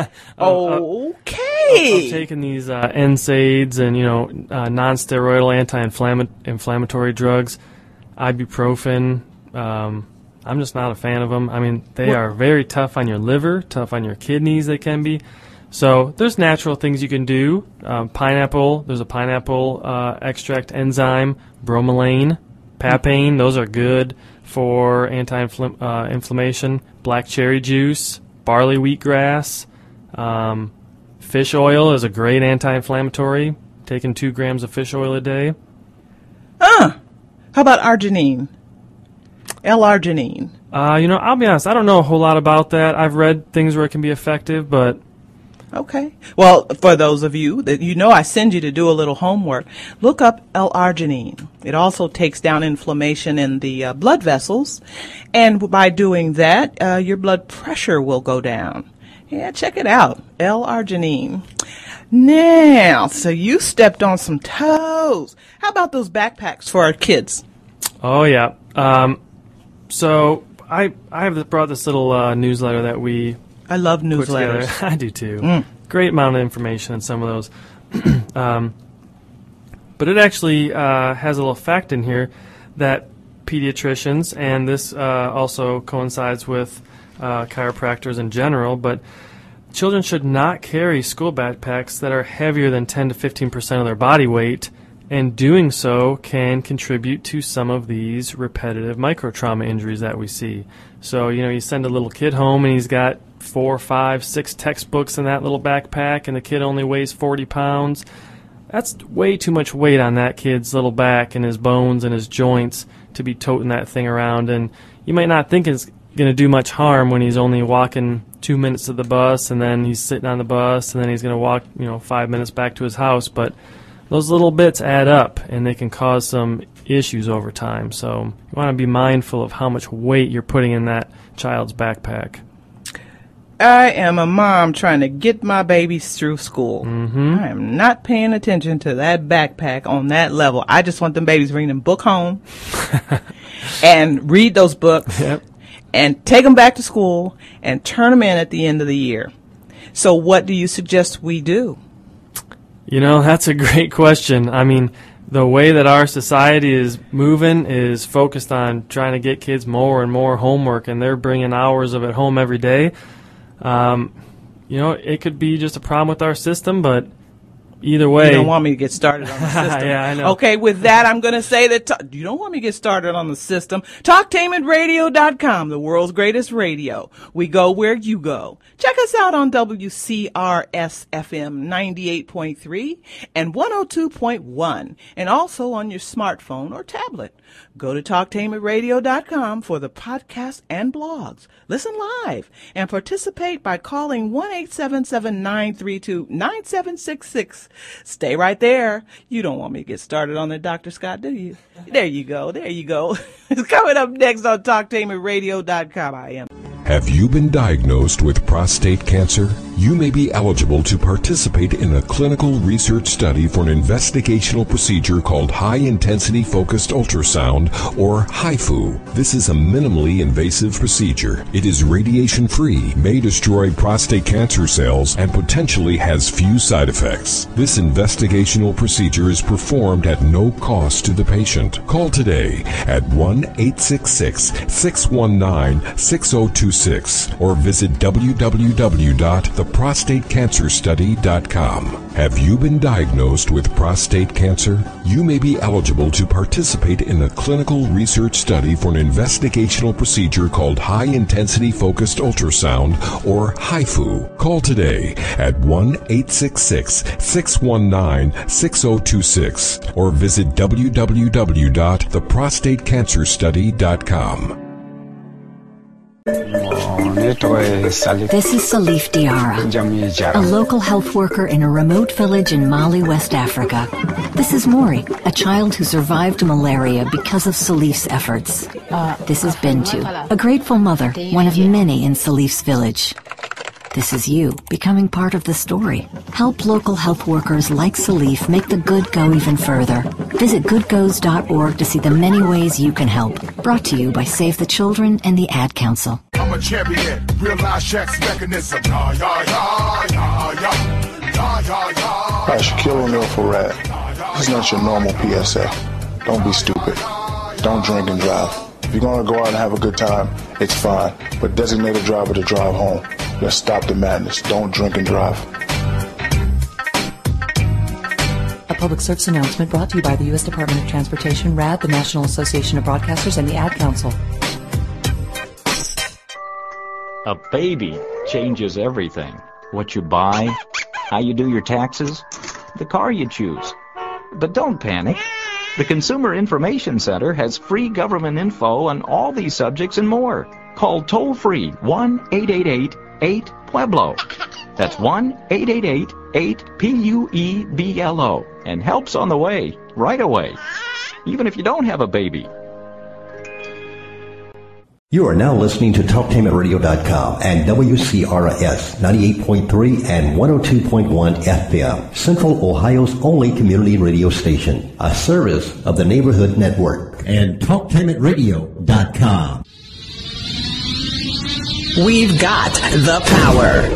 S3: Okay.
S4: Of taking these uh, N SAIDs and, you know, uh, non-steroidal anti-inflammatory drugs, ibuprofen. Um, I'm just not a fan of them. I mean, they
S3: What-
S4: are very tough on your liver, tough on your kidneys. They can be. So there's natural things you can do. Um, pineapple. There's a pineapple uh, extract enzyme, bromelain, papain. Those are good for anti-inflammation. Black cherry juice, barley wheatgrass. Um, fish oil is a great anti-inflammatory. Taking two grams of fish oil a day.
S3: Huh. How about arginine? L-arginine.
S4: Uh, you know, I'll be honest. I don't know a whole lot about that. I've read things where it can be effective, but
S3: Okay. Well, for those of you that you know, I send you to do a little homework. Look up L-arginine. It also takes down inflammation in the uh, blood vessels, and by doing that, uh, your blood pressure will go down. Yeah, check it out. L-arginine. Now, so you stepped on some toes. How about those backpacks for our kids?
S4: oh yeah. Um, so I I have brought this little uh, newsletter that we
S3: I love
S4: put together.
S3: newsletters.
S4: I do too.
S3: Mm.
S4: Great amount of information in some of those. um, but it actually uh, has a little fact in here that pediatricians, and this uh, also coincides with uh, chiropractors in general, but children should not carry school backpacks that are heavier than ten to fifteen percent of their body weight, and doing so can contribute to some of these repetitive microtrauma injuries that we see. So, you know, you send a little kid home and he's got four, five, six textbooks in that little backpack, and the kid only weighs forty pounds. That's way too much weight on that kid's little back and his bones and his joints to be toting that thing around. And you might not think it's going to do much harm when he's only walking two minutes to the bus, and then he's sitting on the bus, and then he's going to walk, you know, five minutes back to his house. But those little bits add up, and they can cause some issues over time. So you want to be mindful of how much weight you're putting in that child's backpack.
S3: I am a mom trying to get my babies through school.
S4: Mm-hmm.
S3: I am not paying attention to that backpack on that level. I just want them babies to bring them book home and read those books
S4: Yep.
S3: and take them back to school and turn them in at the end of the year. So what do you suggest we do?
S4: You know, that's a great question. I mean, the way that our society is moving is focused on trying to get kids more and more homework, and they're bringing hours of it home every day. Um, you know, it could be just a problem with our system, but either way.
S3: You don't want me to get started on the system.
S4: Yeah, I know.
S3: Okay, with that, I'm going to say that t- you don't want me to get started on the system. Talktainment Radio dot com, the world's greatest radio. We go where you go. Check us out on W C R S F M ninety-eight point three and one oh two point one, and also on your smartphone or tablet. Go to Talktainment Radio dot com for the podcasts and blogs. Listen live and participate by calling one eight seven seven, nine three two, nine seven six six. Stay right there. You don't want me to get started on the Doctor Scott, do you? There you go. There you go. It's coming up next on Talktainment Radio dot com. I am.
S15: Have you been diagnosed with prostate cancer? you may be eligible to participate in a clinical research study for an investigational procedure called High-Intensity Focused Ultrasound, or H I F U. This is a minimally invasive procedure. It is radiation-free, may destroy prostate cancer cells, and potentially has few side effects. This investigational procedure is performed at no cost to the patient. Call today at one eight six six, six one nine, six zero two six or visit w w w dot the prostate cancer study dot com. Have you been diagnosed with prostate cancer? You may be eligible to participate in a clinical research study for an investigational procedure called High-Intensity Focused Ultrasound, or H I F U. Call today at one eight six six, six one nine, six zero two six or visit w w w dot the prostate cancer study dot com.
S16: This is Salif Diarra, a local health worker in a remote village in Mali, West Africa. This is Mori, a child who survived malaria because of Salif's efforts. This is Bintu, a grateful mother, one of many in Salif's village. This is you, becoming part of the story. Help local health workers like Salif make the good go even further. Visit good goes dot org to see the many ways you can help. Brought to you by Save the Children and the Ad Council.
S17: I'm a champion, realize Shaq's mechanism. Yeah, yeah, yeah, yeah, yeah, yeah, yeah, yeah.
S18: Hi, Shaquille O'Neal for Rad. This is not your normal P S A. Don't be stupid. Don't drink and drive. If you're going to go out and have a good time, it's fine. But designate a driver to drive home. Let's stop the madness. Don't drink and drive.
S19: A public service announcement brought to you by the U S Department of Transportation, R A D, the National Association of Broadcasters, and the Ad Council.
S20: A baby changes everything. What you buy, how you do your taxes, the car you choose. But don't panic. The Consumer Information Center has free government info on all these subjects and more. Call toll-free one eight eight eight, eight, Pueblo. That's one eight eight eight, eight, P U E B L O. And help's on the way, right away. Even if you don't have a baby.
S1: You are now listening to talktainment radio dot com and W C R S ninety-eight point three and one oh two point one F M, Central Ohio's only community radio station, a service of the Neighborhood Network.
S2: And talktainment radio dot com. We've got the power.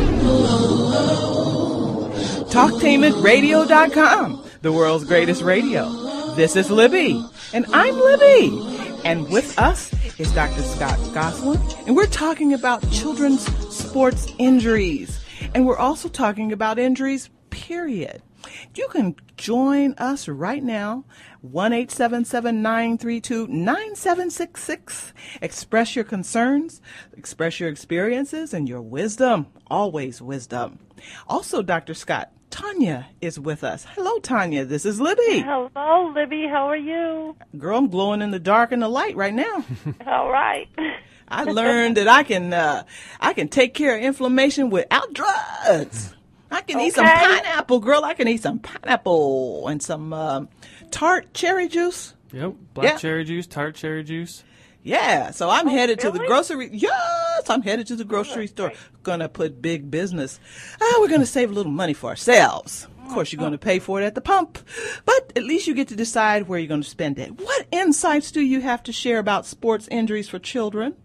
S3: talktainment radio dot com, the world's greatest radio. This is Libby, and I'm Libby. And with us is Doctor Scott Goslin, and we're talking about children's sports injuries. And we're also talking about injuries, period. You can join us right now, one eight seven seven, nine three two, nine seven six six. Express your concerns, express your experiences, and your wisdom, always wisdom. Also, Doctor Scott, Tanya is with us. Hello, Tanya. This is Libby.
S21: Hello, Libby. How are you?
S3: Girl, I'm glowing in the dark and the light right now.
S21: All right.
S3: I learned that I can uh, I can take care of inflammation without drugs. I can
S21: Okay.
S3: eat some pineapple, girl. I can eat some pineapple and some um, tart cherry juice.
S4: Yep, black
S3: Yeah.
S4: cherry juice, tart cherry juice.
S3: Yeah, so I'm
S21: Oh,
S3: headed to the
S21: really?
S3: grocery. Yes, I'm headed to the grocery store. Gonna put big business. Ah, we're gonna save a little money for ourselves. Of course, you're gonna pay for it at the pump, but at least you get to decide where you're gonna spend it. What insights do you have to share about sports injuries for children?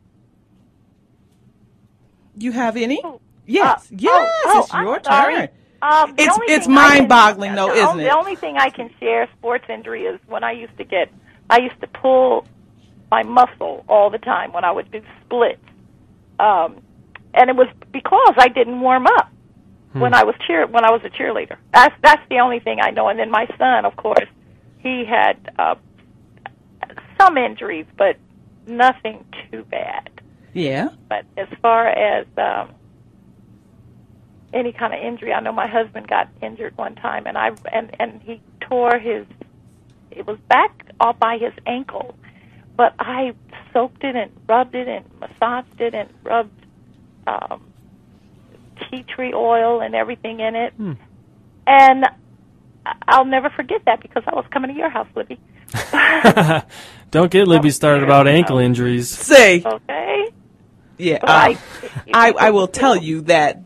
S3: You have any? Yes, yes,
S21: oh,
S3: it's
S21: I'm
S3: your
S21: sorry.
S3: turn.
S21: Um, the
S3: It's
S21: only
S3: it's
S21: thing I can-
S3: mind-boggling, though,
S21: the
S3: isn't
S21: only,
S3: it?
S21: The only thing I can share, sports injury, is when I used to get, I used to pull my muscle all the time when I would do splits. Um, and it was because I didn't warm up
S4: Hmm.
S21: when I was cheer when I was a cheerleader. That's that's the only thing I know. And then my son, of course, he had uh, some injuries, but nothing too bad.
S3: Yeah.
S21: But as far as um, any kind of injury, I know my husband got injured one time, and I and and he tore his. It was back off by his ankle, but I soaked it and rubbed it and massaged it and rubbed um, tea tree oil and everything in it,
S4: Hmm.
S21: and I'll never forget that because I was coming to your house, Libby.
S4: Don't get Libby started about ankle injuries.
S3: Say.
S21: Okay.
S3: Yeah,
S21: But
S3: uh,
S21: I-
S3: I, I will tell you that, that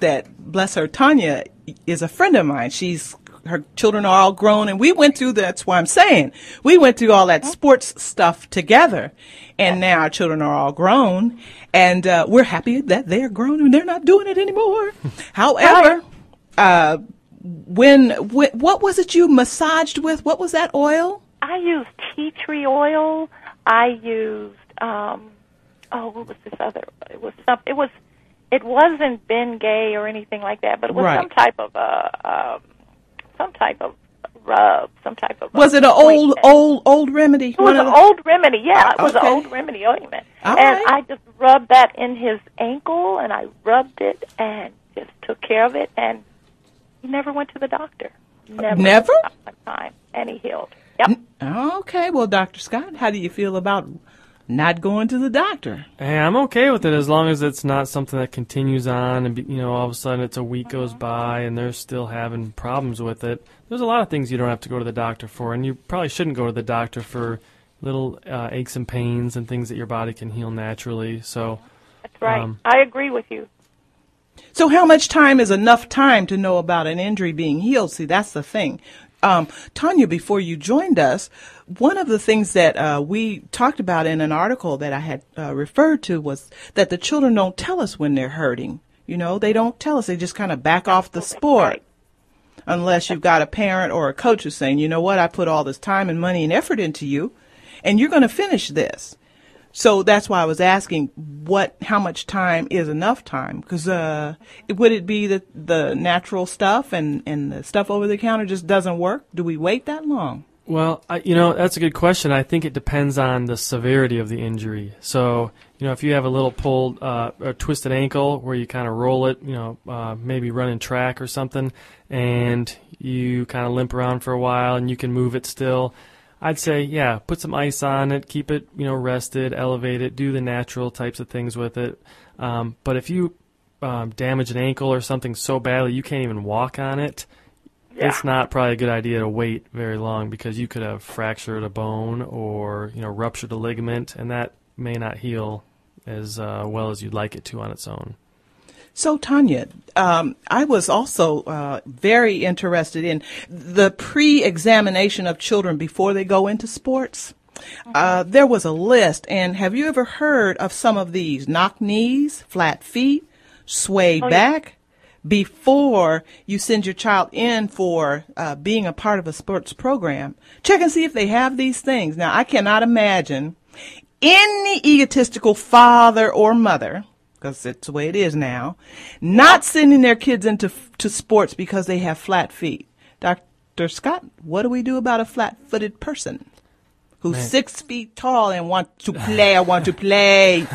S3: bless her, Tanya is a friend of mine. She's her children are all grown, and we went through. That's why I'm saying we went through all that sports stuff together, and now our children are all grown, and uh, we're happy that they're grown and they're not doing it anymore. However, uh, when, when what was it you massaged with? What was that oil?
S21: I used tea tree oil. I used um, oh, what was this other? It was some. It was. It wasn't Bengay or anything like that, but it was
S3: Right.
S21: some type of uh, um, some type of rub, some type of.
S3: Was it an old, old, old remedy?
S21: It was an old remedy, yeah. It was
S3: Okay.
S21: an old remedy ointment.
S3: All
S21: and
S3: right.
S21: I just rubbed that in his ankle, and I rubbed it and just took care of it, and he never went to the doctor. Never?
S3: Never?
S21: Not one time, and he healed. Yep.
S3: Okay, well, Doctor Scott, how do you feel about not going to the doctor?
S4: Hey, I'm okay with it as long as it's not something that continues on and, be- you know, all of a sudden it's a week goes by and they're still having problems with it. There's a lot of things you don't have to go to the doctor for, and you probably shouldn't go to the doctor for little uh, aches and pains and things that your body can heal naturally. So
S21: That's right.
S4: um,
S21: I agree with you.
S3: So how much time is enough time to know about an injury being healed? See, that's the thing. Um, Tanya, before you joined us, one of the things that uh, we talked about in an article that I had uh, referred to was that the children don't tell us when they're hurting. You know, they don't tell us. They just kind of back off the sport. Unless you've got a parent or a coach who's saying, you know what, I put all this time and money and effort into you, and you're going to finish this. So that's why I was asking what, how much time is enough time? Because uh, would it be that the natural stuff and, and the stuff over the counter just doesn't work? Do we wait that long?
S4: Well, I, you know, that's a good question. I think it depends on the severity of the injury. So, you know, if you have a little pulled, uh, a twisted ankle where you kind of roll it, you know, uh, maybe running track or something, and you kind of limp around for a while and you can move it still, I'd say, yeah, put some ice on it, keep it, you know, rested, elevate it, do the natural types of things with it. Um, but if you um, damage an ankle or something so badly you can't even walk on it,
S21: Yeah.
S4: it's not probably a good idea to wait very long because you could have fractured a bone or, you know, ruptured a ligament, and that may not heal as uh, well as you'd like it to on its own.
S3: So, Tanya, um, I was also uh, very interested in the pre-examination of children before they go into sports. Uh, there was a list, and have you ever heard of some of these? Knock knees, flat feet, sway
S21: Oh, yeah.
S3: back, before you send your child in for uh, being a part of a sports program. Check and see if they have these things. Now, I cannot imagine any egotistical father or mother, because it's the way it is now, not sending their kids into to sports because they have flat feet. Doctor Scott, what do we do about a flat-footed person who's
S4: Man.
S3: six feet tall and want to play? I want to play.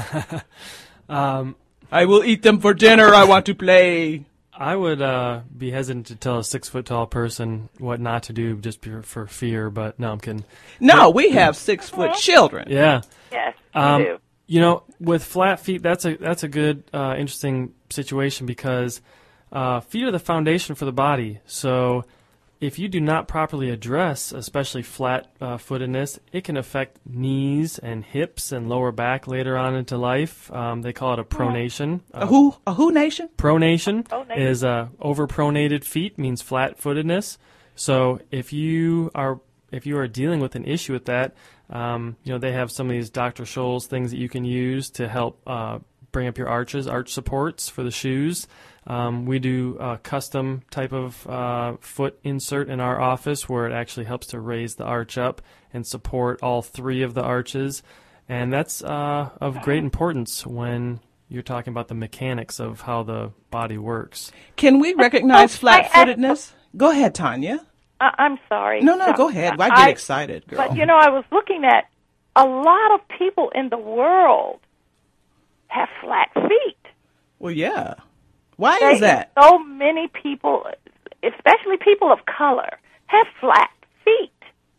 S4: Um,
S3: I will eat them for dinner. I want to play.
S4: I would uh, be hesitant to tell a six-foot-tall person what not to do just for, for fear, but no, I'm kidding.
S3: No, we have six-foot children.
S4: Yeah.
S21: Yes, we
S4: Um,
S21: do.
S4: You know, with flat feet, that's a that's a good, uh, interesting situation because uh, feet are the foundation for the body. So if you do not properly address, especially flat-footedness, it can affect knees and hips and lower back later on into life. Um, they call it a pronation.
S3: A who? A who nation?
S4: Pronation
S3: Pronation.
S4: is uh, overpronated feet, means flat-footedness. So if you are if you are dealing with an issue with that, um, you know, they have some of these Doctor Scholl's things that you can use to help uh, bring up your arches, arch supports for the shoes. Um, we do a custom type of uh, foot insert in our office where it actually helps to raise the arch up and support all three of the arches. And that's uh, of great importance when you're talking about the mechanics of how the body works.
S3: Can we recognize flat-footedness? Go ahead, Tanya.
S21: I- I'm sorry.
S3: No, no, go ahead. I get excited, girl.
S21: But, you know, I was looking at a lot of people in the world have flat feet.
S3: Well, yeah. Why
S21: They-
S3: is that?
S21: So many people, especially people of color, have flat feet.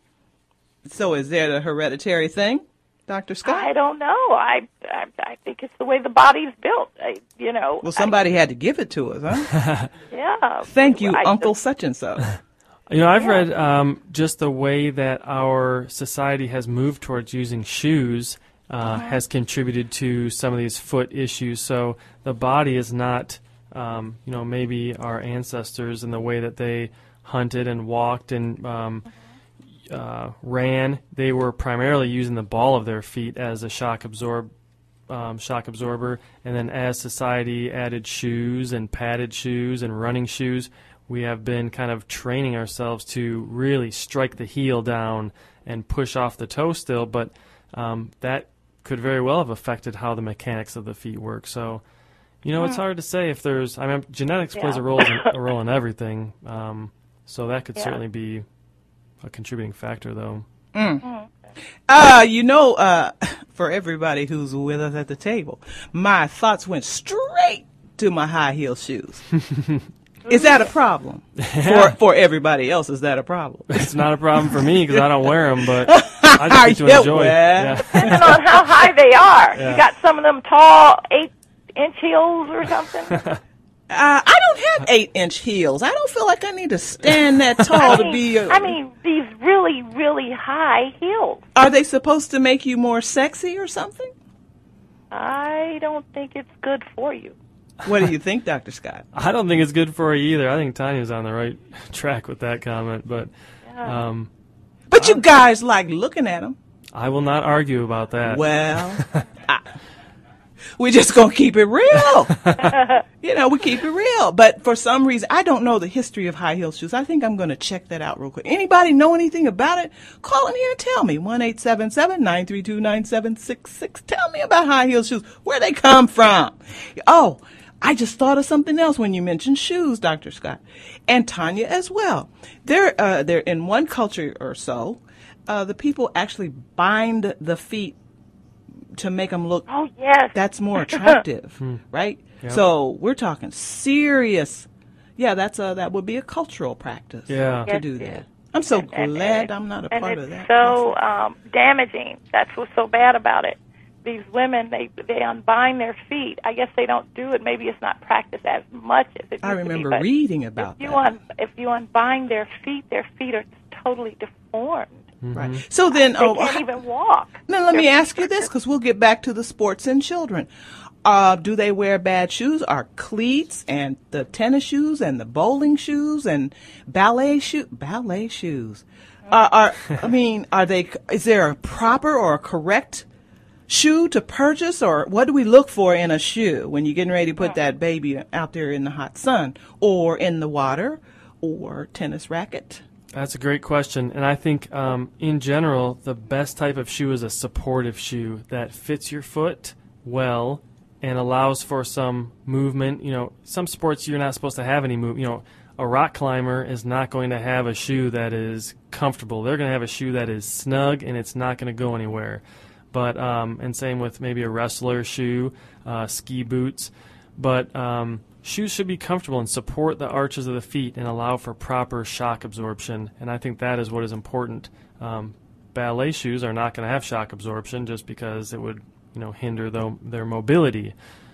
S3: So is there a hereditary thing, Doctor Scott?
S21: I don't know. I, I I think it's the way the body's built. I, you know.
S3: Well, somebody had to give it to us, huh?
S21: Yeah.
S3: Thank you,
S21: I
S3: Uncle
S21: just-
S3: such and so.
S4: You know, I've read um, just the way that our society has moved towards using shoes uh, has contributed to some of these foot issues. So the body is not um, you know, maybe our ancestors and the way that they hunted and walked and um, uh, ran, they were primarily using the ball of their feet as a shock absorb, um, shock absorber. And then as society added shoes and padded shoes and running shoes, we have been kind of training ourselves to really strike the heel down and push off the toe still, but um, that could very well have affected how the mechanics of the feet work. So, you know, it's hard to say if there's, I mean, genetics plays
S21: Yeah.
S4: a role in, a role in everything, um, so that could
S21: Yeah.
S4: certainly be a contributing factor, though.
S3: Mm. Uh, you know, uh, for everybody who's with us at the table, my thoughts went straight to my high heel shoes. Is that a problem? For for everybody else, is that a problem?
S4: It's not a problem for me because I don't wear them, but I just get to
S3: Yeah,
S4: enjoy.
S3: well.
S4: Yeah.
S21: Depending on how high they are.
S4: Yeah.
S21: You got some of them tall eight-inch heels or something.
S3: Uh, I don't have eight-inch heels. I don't feel like I need to stand that tall to be. A,
S21: I mean, these really, really high heels.
S3: Are they supposed to make you more sexy or something?
S21: I don't think it's good for you.
S3: What do you think, Doctor Scott?
S4: I don't think it's good for you either. I think Tanya's on the right track with that comment, but um,
S3: But you guys like looking at them.
S4: I will not argue about that.
S3: Well, I, we're just going to keep it real. You know, we keep it real. But for some reason, I don't know the history of high heel shoes. I think I'm going to check that out real quick. Anybody know anything about it? Call in here and tell me. one eight seven seven, nine three two, nine seven six six. Tell me about high heel shoes, where they come from. Oh, I just thought of something else when you mentioned shoes, Doctor Scott, and Tanya as well. They're, uh, they're in one culture or so, uh, the people actually bind the feet to make them look.
S21: Oh yes,
S3: that's more attractive,
S4: Hmm.
S3: right?
S4: Yep.
S3: So we're talking serious. Yeah, that's a that would be a cultural practice.
S4: Yeah.
S3: to
S21: Yes,
S3: do
S21: yes.
S3: that. I'm so
S21: And- and-
S3: glad
S21: and-
S3: I'm not a
S21: and
S3: part
S21: it's
S3: of that.
S21: so um, damaging. That's what's so bad about it. These women, they they unbind their feet. I guess they don't do it. Maybe it's not practiced as much as it used
S3: I
S21: to be,
S3: remember
S21: but
S3: reading about
S21: if you
S3: that.
S21: Un, if you unbind their feet, their feet are totally deformed.
S3: Right. So then,
S21: They
S3: oh,
S21: can't
S3: how-
S21: even walk.
S3: now let me ask you this, because we'll get back to the sports and children. Uh, do they wear bad shoes? Are cleats and the tennis shoes and the bowling shoes and ballet shoe ballet shoes? Uh, are I mean, are they? Is there a proper or a correct shoe to purchase, or what do we look for in a shoe when you're getting ready to put that baby out there in the hot sun or in the water or tennis racket?
S4: That's a great question, and I think um, in general, the best type of shoe is a supportive shoe that fits your foot well and allows for some movement. You know, some sports you're not supposed to have any move. You know, a rock climber is not going to have a shoe that is comfortable. They're going to have a shoe that is snug and it's not going to go anywhere. But um, and same with maybe a wrestler shoe, uh, ski boots. But um, shoes should be comfortable and support the arches of the feet and allow for proper shock absorption. And I think that is what is important. Um, ballet shoes are not going to have shock absorption just because it would, you know, hinder the, their mobility.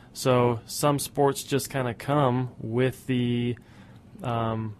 S4: So some sports just kind of come with the, um,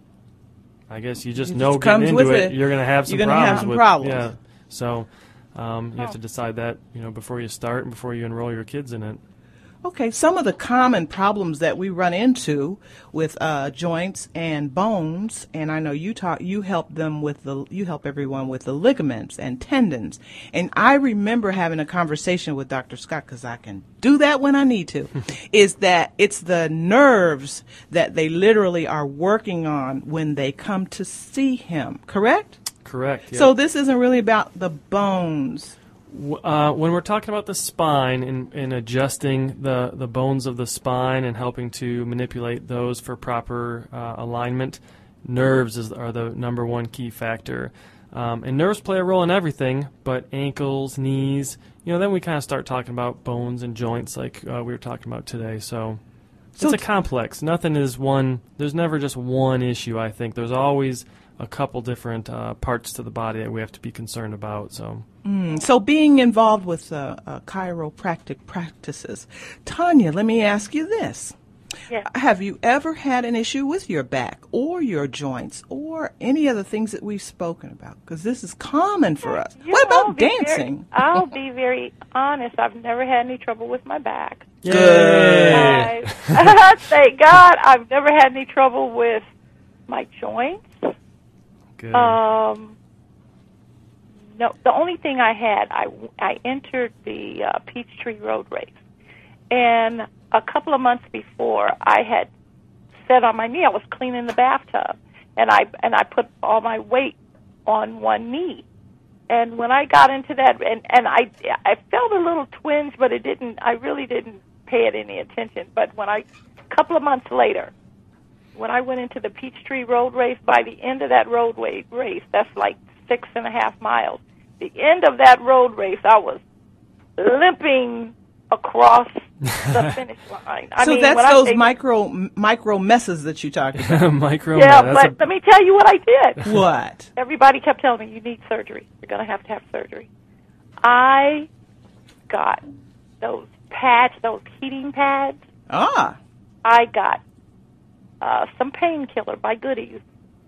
S4: I guess you just
S3: It
S4: know
S3: just
S4: getting
S3: comes
S4: into
S3: with
S4: it,
S3: it.
S4: you're going to have some
S3: You're gonna
S4: problems
S3: have some
S4: with
S3: problems.
S4: yeah. So um, you have to decide that, you know, before you start and before you enroll your kids in it.
S3: Okay, some of the common problems that we run into with uh, joints and bones, and I know you talk, you help them with the, you help everyone with the ligaments and tendons. And I remember having a conversation with Doctor Scott, because I can do that when I need to, is that it's the nerves that they literally are working on when they come to see him, correct?
S4: Correct. Yeah.
S3: So this isn't really about the bones.
S4: Uh, when we're talking about the spine and, and adjusting the, the bones of the spine and helping to manipulate those for proper uh, alignment, nerves is, are the number one key factor. Um, and nerves play a role in everything, but ankles, knees, you know, then we kind of start talking about bones and joints like uh, we were talking about today. So,
S3: So
S4: it's a complex. Nothing is one, there's never just one issue, I think. There's always a couple different uh, parts to the body that we have to be concerned about. So.
S3: Mm, so being involved with uh, uh, chiropractic practices. Tanya, let me ask you this.
S21: Yeah.
S3: Have you ever had an issue with your back or your joints or any of the things that we've spoken about? Because this is common for us.
S21: You
S3: What
S21: know, I'll
S3: about
S21: be
S3: dancing?
S21: Very, I'll be very honest. I've never had any trouble with my back.
S3: Good.
S21: I, thank God, I've never had any trouble with my joints.
S4: Good.
S21: Um, no, the only thing I had, I, I entered the uh, Peachtree Road Race, and a couple of months before, I had sat on my knee. I was cleaning the bathtub, and I and I put all my weight on one knee. And when I got into that, and and I I felt a little twinge, but it didn't. I really didn't pay it any attention. But when I, a couple of months later, when I went into the Peachtree Road Race, by the end of that road race, that's like six and a half miles. The end of that road race, I was limping across the finish line. I
S3: so
S21: mean,
S3: that's
S21: when I
S3: those
S21: say-
S3: micro micro messes that you talked about.
S4: Micro.
S21: Yeah,
S4: that's
S21: but
S4: a-
S21: let me tell you what I did.
S3: What?
S21: Everybody kept telling me, you need surgery. You're going to have to have surgery. I got those pads, those heating pads.
S3: Ah.
S21: I got uh, some painkiller by Goodies.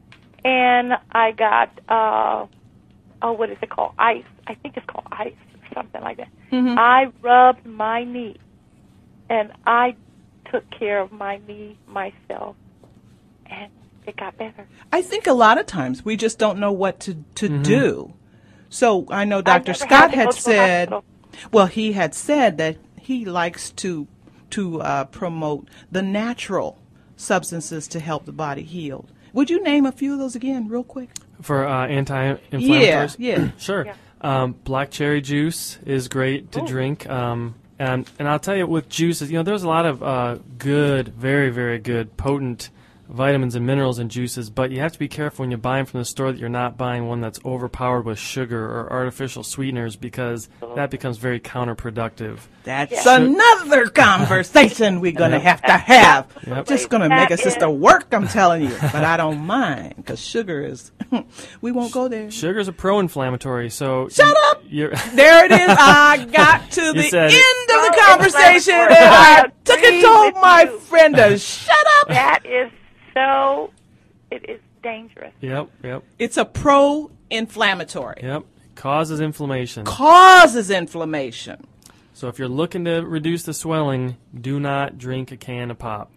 S21: And I got, uh, oh, what is it called? Ice. I think it's called ice or something like that.
S3: Mhm.
S21: I rubbed my knee, and I took care of my knee myself, and it got better.
S3: I think a lot of times we just don't know what to, to
S21: Mhm.
S3: do. So I know
S21: I
S3: Doctor
S21: never
S3: Scott
S21: had to go
S3: had
S21: to a
S3: said,
S21: hospital.
S3: well, he had said that he likes to to uh, promote the natural substances to help the body heal. Would you name a few of those again, real quick?
S4: For uh, anti-inflammatories?
S3: Yeah, yeah.
S4: Sure. Um, black cherry juice is great to
S3: Ooh.
S4: drink. Um, and, and I'll tell you, with juices, you know, there's a lot of uh, good, very, very good, potent vitamins and minerals in juices, but you have to be careful when you buy them from the store that you're not buying one that's overpowered with sugar or artificial sweeteners, because that becomes very counterproductive.
S3: That's another conversation we're going to have to have.
S4: Yep.
S3: Just going to make a sister work, I'm telling you. But I don't mind, because sugar is, we won't go there.
S4: Sugar's a pro-inflammatory, so...
S3: Shut up!
S4: You're
S3: There it is. I got to the
S4: said
S3: end
S4: it.
S3: of the
S21: Oh,
S3: conversation,
S21: it's
S3: and I
S21: like-
S3: took
S21: agree
S3: it told
S21: with
S3: my
S21: you.
S3: friend to shut up.
S21: That is so, it is dangerous.
S4: Yep, yep,
S3: It's a pro-inflammatory.
S4: yep. Causes inflammation.
S3: Causes inflammation.
S4: So if you're looking to reduce the swelling, do not drink a can of pop.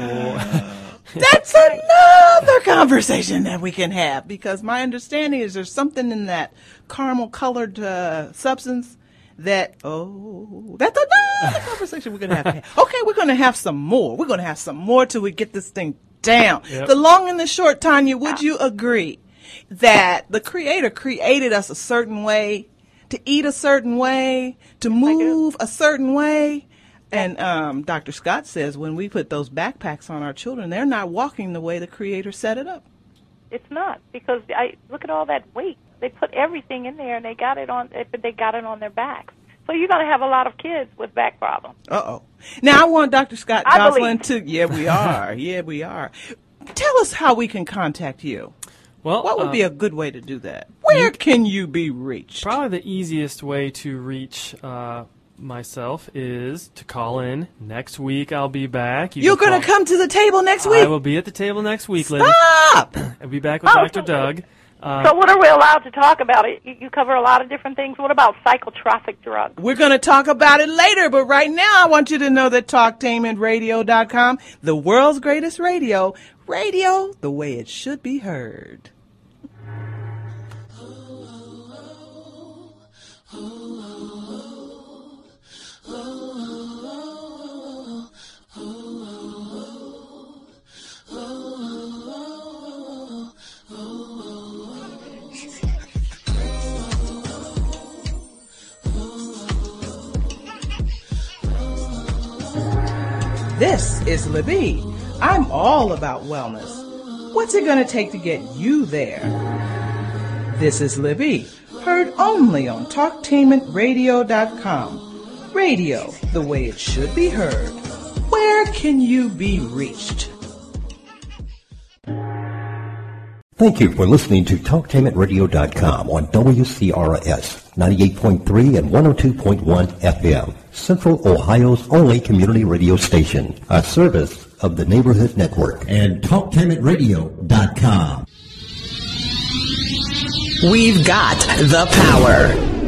S4: Or
S3: That's another conversation that we can have, because my understanding is there's something in that caramel-colored uh, substance that, oh, that's another conversation we're going to have to have. Okay, we're going to have some more. We're going to have some more till we get this thing down.
S4: Yep.
S3: The long and the short, Tanya, would you agree that the Creator created us a certain way, to eat a certain way, to move a certain way? And um, Doctor Scott says when we put those backpacks on our children, they're not walking the way the Creator set it up.
S21: It's not, because I look at all that weight. They put everything in there, and they got it on. They got it on their backs. So you're going to have a lot of kids with back problems.
S3: Uh-oh. Now, I want Doctor Scott
S21: I
S3: Goslin
S21: believe.
S3: to, yeah, we are. Yeah, we are. Tell us how we can contact you.
S4: Well,
S3: What would
S4: uh,
S3: be a good way to do that? Where can you be reached?
S4: probably the easiest way to reach uh, myself is to call in next week. I'll be back. You
S3: You're
S4: can
S3: going to
S4: call-
S3: come to the table next
S4: I
S3: week?
S4: will be at the table next week, Liddy.
S3: Stop!
S4: I'll be back with
S21: Oh,
S4: Doctor
S21: so-
S4: Doug. Uh,
S21: So what are we allowed to talk about? It. You, you cover a lot of different things. What about psychotropic drugs?
S3: We're going to talk about it later, but right now I want you to know that talktainment radio dot com, the world's greatest radio, radio the way it should be heard. This is Libby. I'm all about wellness. What's it going to take to get you there? This is Libby, heard only on talktainment radio dot com. Radio, the way it should be heard. Where can you be reached?
S1: Thank you for listening to talktainment radio dot com on W C R S ninety-eight point three and one oh two point one F M, Central Ohio's only community radio station, a service of the Neighborhood Network
S2: and talk time it radio dot com. We've got the power.